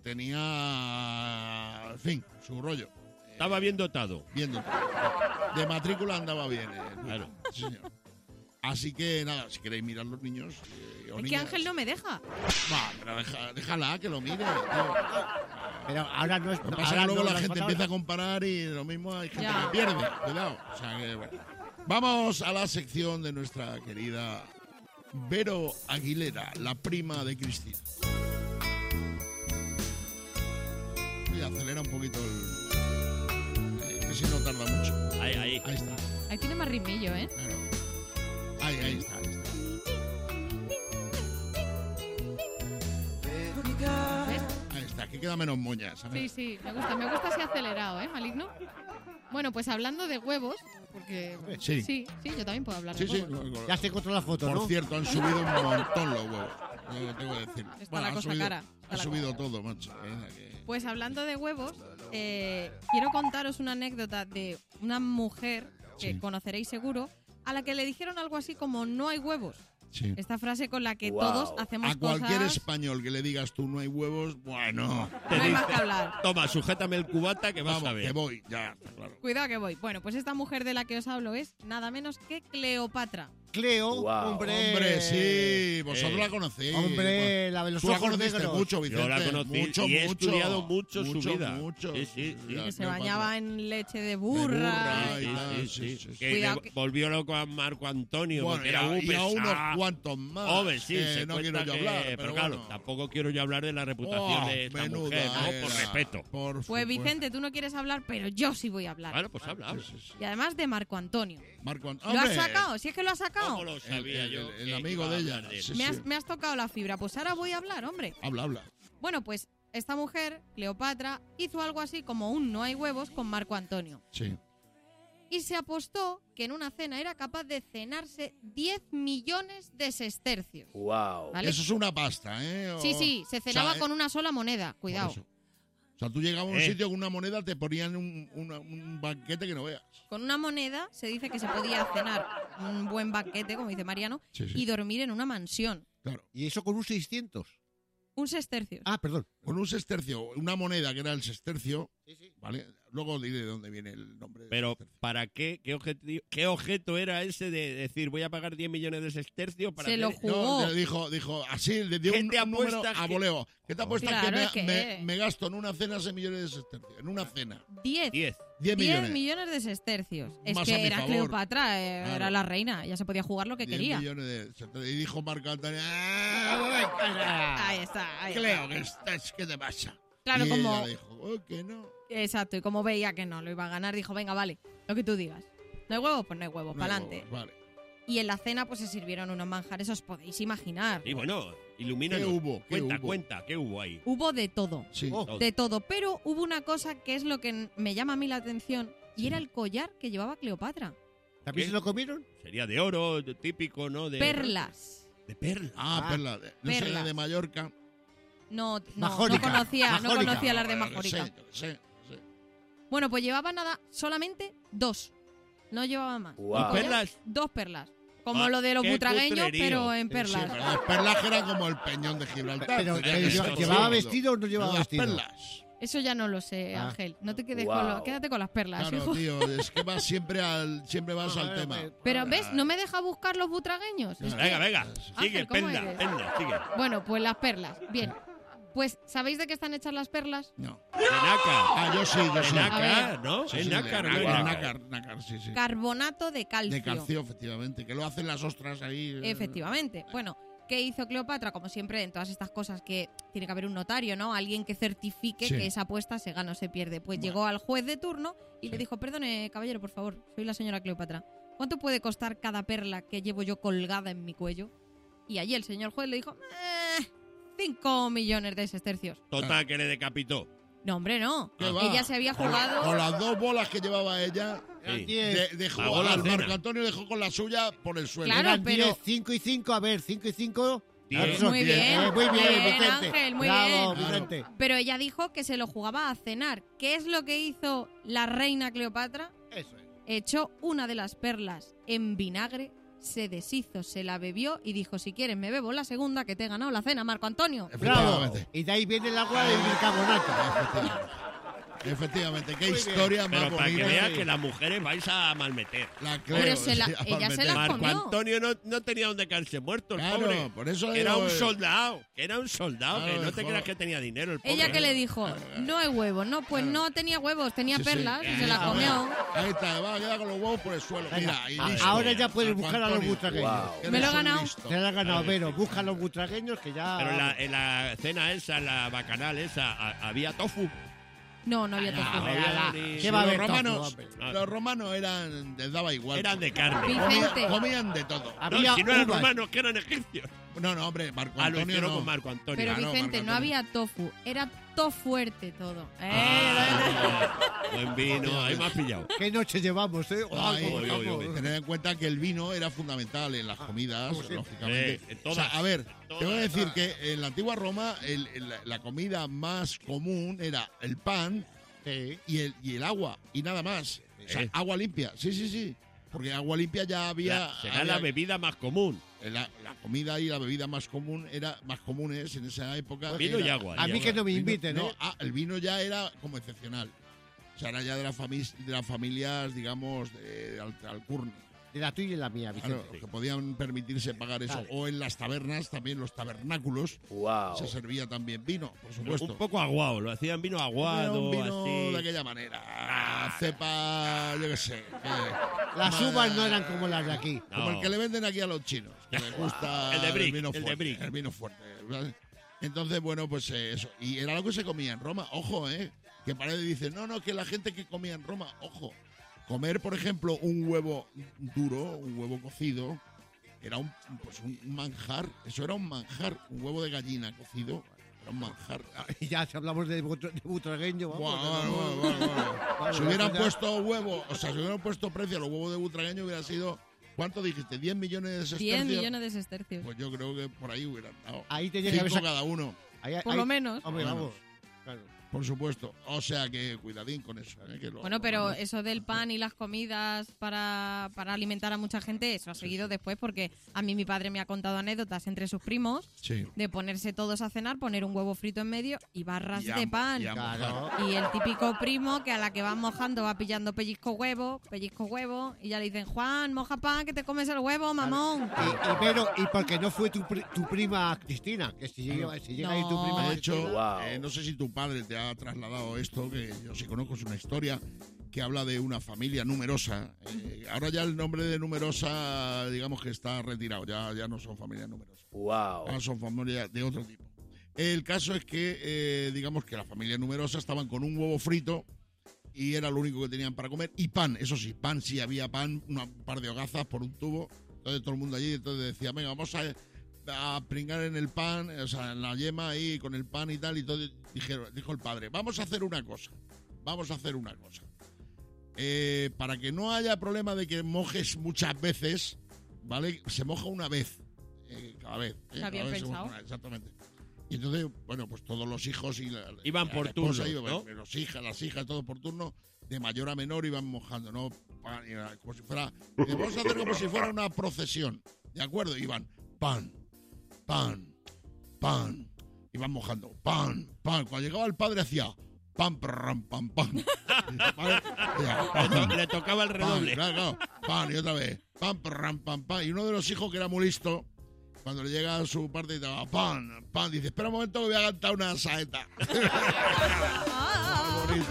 tenía, en fin, su rollo. Estaba bien dotado. Viendo. De matrícula andaba bien. eh, Claro. sí, señor. Así que nada, si queréis mirar los niños. eh, o Es que niñas, Ángel no me deja. va, pero deja- déjala que lo mire. tío. Pero ahora no es. Lo que pasa es que ahora luego no la es gente palabra. empieza a comparar y lo mismo hay gente Ya. que pierde. Cuidado. O sea que, bueno. Vamos a la sección de nuestra querida Vero Aguilera, la prima de Cristina. Y acelera un poquito el. eh, que si no tarda mucho. Ahí, ahí. Ahí está. Ahí tiene más ritmillo, ¿eh? Claro. Ahí, ahí está, ahí está. ¿Ves? Ahí está, aquí queda menos moñas. ¿sabes? Sí, sí, me gusta. Me gusta así acelerado, ¿eh, Maligno? Bueno, pues hablando de huevos, porque... Sí. Sí, sí, yo también puedo hablar Sí, de sí. huevos. Ya se encontró la foto, Por ¿no? cierto, han subido un montón los huevos. Lo tengo que decir. Está la han cosa subido, cara, está Ha la subido todo, macho. Venga, que- Pues hablando de huevos, eh, quiero contaros una anécdota de una mujer que Sí. conoceréis seguro, a la que le dijeron algo así como no hay huevos. Sí. Esta frase con la que Wow. todos hacemos A cualquier cosas... español que le digas tú no hay huevos, bueno, No hay más que hablar. Toma, sujétame el cubata que vas vamos, a ver. que voy, ya, está claro. Cuidado que voy. Bueno, pues esta mujer de la que os hablo es nada menos que Cleopatra. Cleo, Wow. hombre. Hombre, sí, vosotros Eh, la conocéis. Hombre, la de los Tú la ojos conociste negros. mucho, Vicente. Yo la conocí mucho, y he mucho, estudiado mucho su mucho, vida. Mucho. Sí, sí, sí. La Que se Cleopatra. bañaba en leche de De burra. burra y Sí, tal, sí, sí, sí. sí, sí. Que Cuidado le que- volvió loco a Marco Antonio Bueno, porque y era a, un y a unos pesado. cuantos más. Hombre, sí, que se no cuenta quiero yo que- hablar, pero, pero claro, bueno. tampoco quiero yo hablar de la reputación Oh, de esta menuda mujer, ¿no? Por era. respeto. Por Pues supuesto. Vicente, tú no quieres hablar, pero yo sí voy a hablar. Bueno, pues habla, habla. Sí, sí, sí. Y además de Marco Antonio. Marco Ant- ¿Lo has ¡Hombre! sacado? Si es que lo has sacado. ¿Cómo lo sabía el- yo? el- el que amigo iba a de ella, hablar él? sí. Me has, me has tocado la fibra. Pues ahora voy a hablar, hombre. Habla, habla. Bueno, pues esta mujer, Cleopatra, hizo algo así como un no hay huevos con Marco Antonio. Sí. Y se apostó que en una cena era capaz de cenarse diez millones de sestercios. Wow. ¿Vale? Eso es una pasta, ¿eh? O- Sí, sí, se cenaba o sea, con una sola moneda. por Cuidado. eso. O sea, tú llegabas a un Eh. sitio con una moneda, te ponían un, una- un banquete que no veas. Con una moneda se dice que se podía cenar un buen banquete, como dice Mariano, Sí, sí. y dormir en una mansión. Claro. Y eso con un seiscientos. Un sestercio. Ah, perdón. Con un sestercio, una moneda que era el sestercio, ¿vale? Luego diré de dónde viene el nombre. del Pero, sestercio. ¿para qué? ¿Qué, objeti- ¿Qué objeto era ese de decir voy a pagar diez millones de sestercios para Se hacer- lo jugó. No, le dijo, dijo, así, le dio ¿Qué un, te un número apuestas a que- voleo. ¿Qué te apuestas Claro, que, me, es que- me- me gasto en una cena seis millones de sestercios? En una cena. Diez. diez. diez Diez millones. millones de sestercios. Es Más a que mi era favor. Cleopatra, eh, Claro. era la reina. Ya se podía jugar lo que diez quería. millones de sestercios. Y dijo Marco Antonio, "Ah, Ahí está. Ahí está. Cleo, ¿qué, estás, ¿qué te pasa? Claro, y como- ella dijo, "Oh, que no. Exacto, y como veía que no lo iba a ganar, dijo, venga, vale, lo que tú digas. ¿No hay huevos? Pues no hay huevos, No hay para adelante. huevos, Vale. Y en la cena pues se sirvieron unos manjares, os podéis imaginar. Y bueno, ilumínanos. ¿Qué hubo? ¿Qué Cuenta, hubo? cuenta, ¿qué hubo ahí? Hubo de todo, Sí. Todo. de todo. Pero hubo una cosa que es lo que n- me llama a mí la atención, y era el collar que llevaba Cleopatra. ¿También ¿Qué? se lo comieron? Sería de oro, de- típico, ¿no? De Perlas. De perla. Ah, Ah, perla. de- No sé, perlas. de Mallorca. No, no, no Majórica, conocía, no majórica. conocía las de Bueno, Majórica. Sí, sí, sí. Bueno, pues llevaba nada, solamente dos. No llevaba más. Wow. El collar, ¿Perlas? Dos perlas. Como Ah, lo de los qué butragueños, cutrerío. pero en Sí, perlas. pero las perlas que eran como el peñón de Gibraltar. Pero, tenía pero que lleva- ser ¿llevaba todo. vestido o no llevaba Las vestido? perlas. Eso ya no lo sé, Ah. Ángel. No te quedes Wow. con lo, quédate con las perlas, Claro, hijo. tío, es que vas siempre al, siempre vas al tema. Pero ves, no me deja buscar los butragueños. Es que- Venga, venga. Sigue, Ángel, ¿cómo perla, eres? perla, sigue. Bueno, pues las perlas. Bien. Pues, ¿sabéis de qué están hechas las perlas? No. De nácar. Ah, yo sí, yo De sí. nácar, ¿no? Sí, Es sí, nácar, de ¿no? nácar, Es nácar, nácar, sí, sí. Carbonato de calcio. De calcio, efectivamente. Que lo hacen las ostras ahí. eh. Efectivamente. Bueno, ¿qué hizo Cleopatra? Como siempre, en todas estas cosas que tiene que haber un notario, ¿no? Alguien que certifique Sí. que esa apuesta se gana o se pierde. Pues Bueno. llegó al juez de turno y Sí. le dijo, perdone, caballero, por favor, soy la señora Cleopatra. ¿Cuánto puede costar cada perla que llevo yo colgada en mi cuello? Y allí el señor juez le dijo, eh, cinco millones de sestercios. Total, que le decapitó. No, hombre, no. ¿Qué va? Ella se había Con la- jugado... Con las dos bolas que llevaba ella, Sí. de- dejó Pagó la al cena. Marco Antonio dejó con la suya por el suelo. Claro, Eran pero- diez, cinco y cinco, a ver, cinco y cinco. Diez. Son Muy diez. bien, Eh, muy bien, bien, Vicente. Ángel, muy Bravo, bien. Vicente. Pero ella dijo que se lo jugaba a cenar. ¿Qué es lo que hizo la reina Cleopatra? Eso es. Echó una de las perlas en vinagre, se deshizo, se la bebió y dijo, si quieres me bebo la segunda que te he ganado la cena, Marco Antonio. Bravo. Efectivamente. Y de ahí viene el agua del bicarbonato. Efectivamente. Efectivamente, qué historia más Pero para que bonita. veas que las mujeres vais a malmeter. La Cleo, Pero se la- sí, ella se Palmeter. la Marco comió. Antonio no, no tenía donde caerse muerto, el Claro, pobre. por eso Era digo, un eh, soldado, que era un soldado, Claro, que no te joder. creas que tenía dinero el pobre. Ella que le dijo, no hay huevos, no, pues no tenía huevos, tenía Sí, sí. perlas y se las Ah, comió. Ahí está, va a quedar con los huevos por el suelo. Mira, y A- listo. ahora ya puedes Marco buscar a los Antonio. butragueños. Wow. Que Me lo eres he un ganado. listo. Se la ha ganado, pero busca a los butragueños que ya... Pero en la, en la cena esa, en la bacanal esa, a- había tofu. No, no había Ah, tofu. había ala. ni- ¿Qué va a los haber tofu, romanos, hombre? los romanos eran, les daba igual. Eran de carne. Vicente. Comían, comían de todo. No, Había si no eran uvas. romanos, que eran egipcios. No, no, hombre, Marco Ah, lo Antonio hicieron no. con Marco Antonio. Pero Claro, Vicente, Marco no Antonio. había tofu, era to fuerte todo. Eh, Ah, buen vino, ahí me has pillado. ¿Qué noche llevamos, eh? Ay, ¿cómo uy, uy, estamos? uy. Tener en cuenta que el vino era fundamental en las comidas, como siempre. lógicamente. Eh, en O sea, todas, a ver, en te voy a todas. decir que en la antigua Roma el- el- la comida más común era el pan Sí. y el, y el agua, y nada más. O sea, Eh. agua limpia, sí, sí, sí. Porque agua limpia ya había... La- será había- la bebida más común. la, la comida y la bebida más común era más comunes en esa época. Vino era- y agua. A y mí agua. que no me Vino- inviten, no, ¿eh? ah, el vino ya era como excepcional. O sea, era ya de, la fami- de las familias, digamos, de, de al- alcurnia. De la tuya y la mía, Vicente. Claro, que podían permitirse pagar eso. Claro. O en las tabernas, también los tabernáculos, Wow. se servía también vino, por supuesto. Un poco aguado, lo hacían vino aguado, Era un vino así. de aquella manera. Cepa, yo qué sé. que- Las ma- uvas no eran como las de aquí. Como No. el que le venden aquí a los chinos, que les gusta El de Brick, vino el de fuerte. Brick. El vino fuerte. ¿vale? Entonces, bueno, pues eh, eso. Y era lo que se comía en Roma. Ojo, ¿eh? Que parece dice, no, no, que la gente que comía en Roma, ojo. Comer, por ejemplo, un huevo duro, un huevo cocido, era un, pues un manjar. Eso era un manjar. Un huevo de gallina cocido. Era un manjar. Y ya si hablamos de, butro- de butragueño, vamos. Guau, vamos, guau, guau, guau, guau. vamos, Si hubieran ya- puesto huevo, o sea, si hubieran puesto precio a los huevos de butragueño, hubiera sido, ¿cuánto dijiste? ¿diez millones de sestercios? diez millones de sestercios. Pues yo creo que por ahí hubieran dado. Ahí tenía que Cinco haber sac- cada uno, Ahí- Por ahí- lo menos. Hombre, Bueno. vamos. Claro. por supuesto. O sea que cuidadín con eso. ¿eh? Que lo- Bueno, pero lo- eso del pan y las comidas para, para alimentar a mucha gente, eso ha seguido después porque a mí mi padre me ha contado anécdotas entre sus primos Sí. de ponerse todos a cenar, poner un huevo frito en medio y barras Y a de mo- pan. y a mojar. Claro. Y el típico primo que a la que van mojando va pillando pellizco huevo, pellizco huevo, y ya le dicen, Juan, moja pan, que te comes el huevo, mamón. Y, y, pero, y porque no fue tu, pri- tu prima Cristina, que si llega, si llega ahí tu No. prima De hecho, Wow. eh, no sé si tu padre te ha trasladado esto, que yo sí conozco, es una historia que habla de una familia numerosa. Eh, ahora ya el nombre de numerosa, digamos que está retirado, ya, ya no son familias numerosas. Wow. Ahora son familias de otro tipo. El caso es que, eh, digamos que la familia numerosa estaban con un huevo frito y era lo único que tenían para comer. Y pan, eso sí, pan, sí había pan, una- un par de hogazas por un tubo. Entonces todo el mundo allí, entonces decía, venga, vamos a, a pringar en el pan, o sea, en la yema ahí con el pan y tal. Y todo, dijeron, dijo el padre, vamos a hacer una cosa, vamos a hacer una cosa. Eh, para que no haya problema de que mojes muchas veces, ¿vale? Se moja una vez, eh, cada vez. eh, Está bien cada vez se moja pensado. una, exactamente. Y entonces, bueno, pues todos los hijos y la, Iban la por esposa turnos, iban, ¿no? los hijas, las hijas, todos por turno, de mayor a menor iban mojando, ¿no? Pan, y era como si fuera, dice, vamos a hacer como si fuera una procesión, ¿de acuerdo? Iban pan, pan, pan, iban mojando, pan, pan. Cuando llegaba el padre hacía pam, pam, pam, pam. ¿Vale? Ya, pan, Le tocaba el pan, redoble. claro, claro, pan, y otra vez, pam, pam, pam, pam. Y uno de los hijos que era muy listo, cuando le llega a su parte y te va, pan, pan, dice, espera un momento que voy a cantar una saeta. Qué bonito.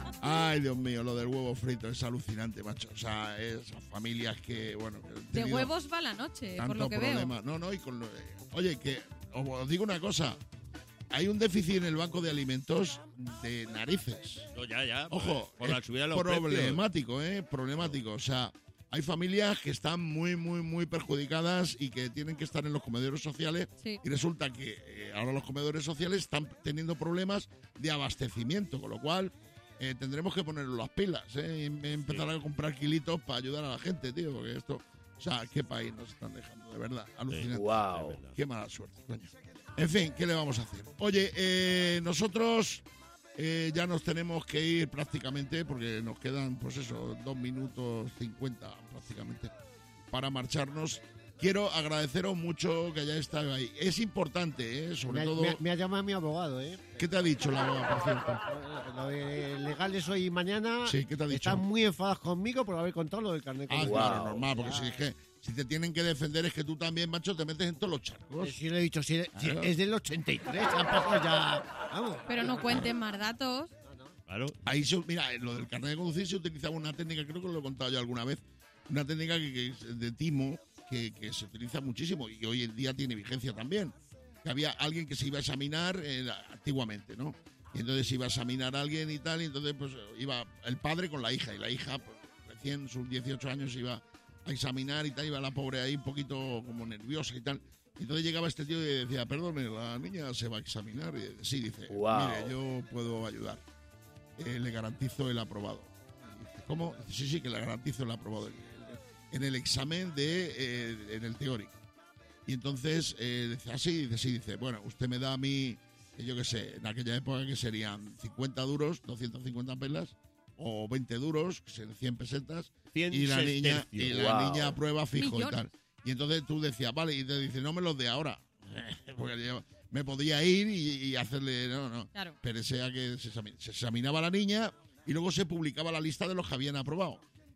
Ay, Dios mío, lo del huevo frito es alucinante, macho. O sea, esas familias que, bueno... que han De tenido huevos va la noche, por tanto lo que veo. problema. No, no, y con lo- eh, oye, que os os digo una cosa. Hay un déficit en el banco de alimentos de narices. No, ya, ya. por- Ojo, por la es subida de los precios. problemático, ¿eh? Problemático. O sea, hay familias que están muy, muy, muy perjudicadas y que tienen que estar en los comedores sociales. Sí. Y resulta que eh, ahora los comedores sociales están teniendo problemas de abastecimiento, con lo cual eh, tendremos que ponernos las pilas, ¿eh? Y em- empezar a comprar kilitos para ayudar a la gente, tío, porque esto... O sea, qué país nos están dejando, de verdad, alucinante. Wow. Qué mala suerte, coño. En fin, ¿qué le vamos a hacer? Oye, eh, nosotros eh, ya nos tenemos que ir prácticamente, porque nos quedan, pues eso, dos minutos cincuenta prácticamente para marcharnos. Quiero agradeceros mucho que hayáis estado ahí. Es importante, ¿eh? Sobre Me, ha- todo... me ha- me ha llamado mi abogado, ¿eh? ¿Qué te ha dicho la abogada, por cierto? Lo de legales hoy y mañana. Sí, ¿qué te ha dicho? Están muy enfadados conmigo por haber contado lo del carnet. Ah, con- claro, normal, porque si es que si te tienen que defender es que tú también, macho, te metes en todos los charcos. Sí, le he dicho, sí, sí, Claro. es del ochenta y tres, han pasado ya. Vamos. Pero no cuenten más datos. Claro. Ahí, se, mira, en lo del carnet de conducir se utilizaba una técnica, creo que lo he contado yo alguna vez, una técnica que, que es de timo que, que se utiliza muchísimo y hoy en día tiene vigencia también. Que había alguien que se iba a examinar eh, antiguamente, ¿no? Y entonces iba a examinar a alguien y tal, y entonces pues iba el padre con la hija, y la hija, pues, recién sus dieciocho años, iba a examinar y tal, iba la pobre ahí un poquito como nerviosa y tal. Y entonces llegaba este tío y decía, perdone, la niña se va a examinar. Y sí, dice, Wow. mire, yo puedo ayudar. Eh, le garantizo el aprobado. Y dice, ¿cómo? Dice, sí, sí, que le garantizo el aprobado. En el examen de, eh, en el teórico. Y entonces, eh, dice, ah, sí, dice, sí, dice, bueno, usted me da a mí, eh, yo qué sé, en aquella época que serían cincuenta duros, doscientas cincuenta pelas, o veinte duros, que serían cien pesetas, cien y la niña, sestercios. y la Wow. niña aprueba fijo Millón. y tal. Y entonces tú decías, vale, y te dice, no me los de ahora. Porque yo me podía ir y, y hacerle, no, no. Claro. Pero sea que se, exami- se examinaba la niña y luego se publicaba la lista de los que habían aprobado.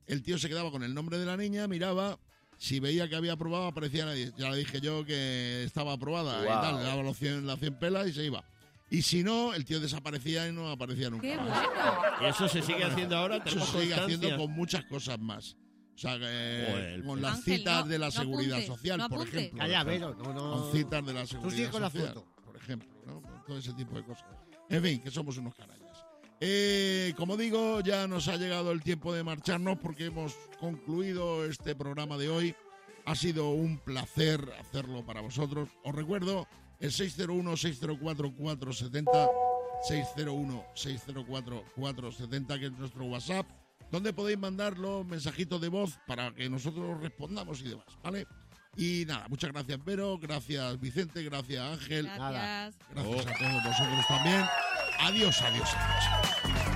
el tío se quedaba con el nombre de la niña, miraba, si veía que había aprobado, aparecía nadie. Ya le dije yo que estaba aprobada Wow. y tal, le daba los cien, las cien pelas y se iba. Y si no, el tío desaparecía y no aparecía nunca. ¡Qué más. bueno! ¿Y eso se sigue haciendo ahora? Eso ¿Tenemos se sigue constancia? haciendo con muchas cosas más. O sea, que Joder, con las Ángel, citas no- de la no seguridad apuntes, social, no por apuntes. ejemplo. Calla, Vero, no, no. Con citas de la Tú seguridad sigue con la social, foto. por ejemplo, ¿no? Con todo ese tipo de cosas. En fin, que somos unos canallas. Eh, como digo, ya nos ha llegado el tiempo de marcharnos porque hemos concluido este programa de hoy. Ha sido un placer hacerlo para vosotros. Os recuerdo el seis cero uno, seis cero cuatro, cuatro siete cero, seis cero uno, seis cero cuatro, cuatro siete cero, que es nuestro WhatsApp, donde podéis mandar los mensajitos de voz para que nosotros respondamos y demás, ¿vale? Y nada, muchas gracias, Vero, gracias, Vicente, gracias, Ángel. Gracias. Gracias a todos vosotros también. Adiós, adiós, adiós.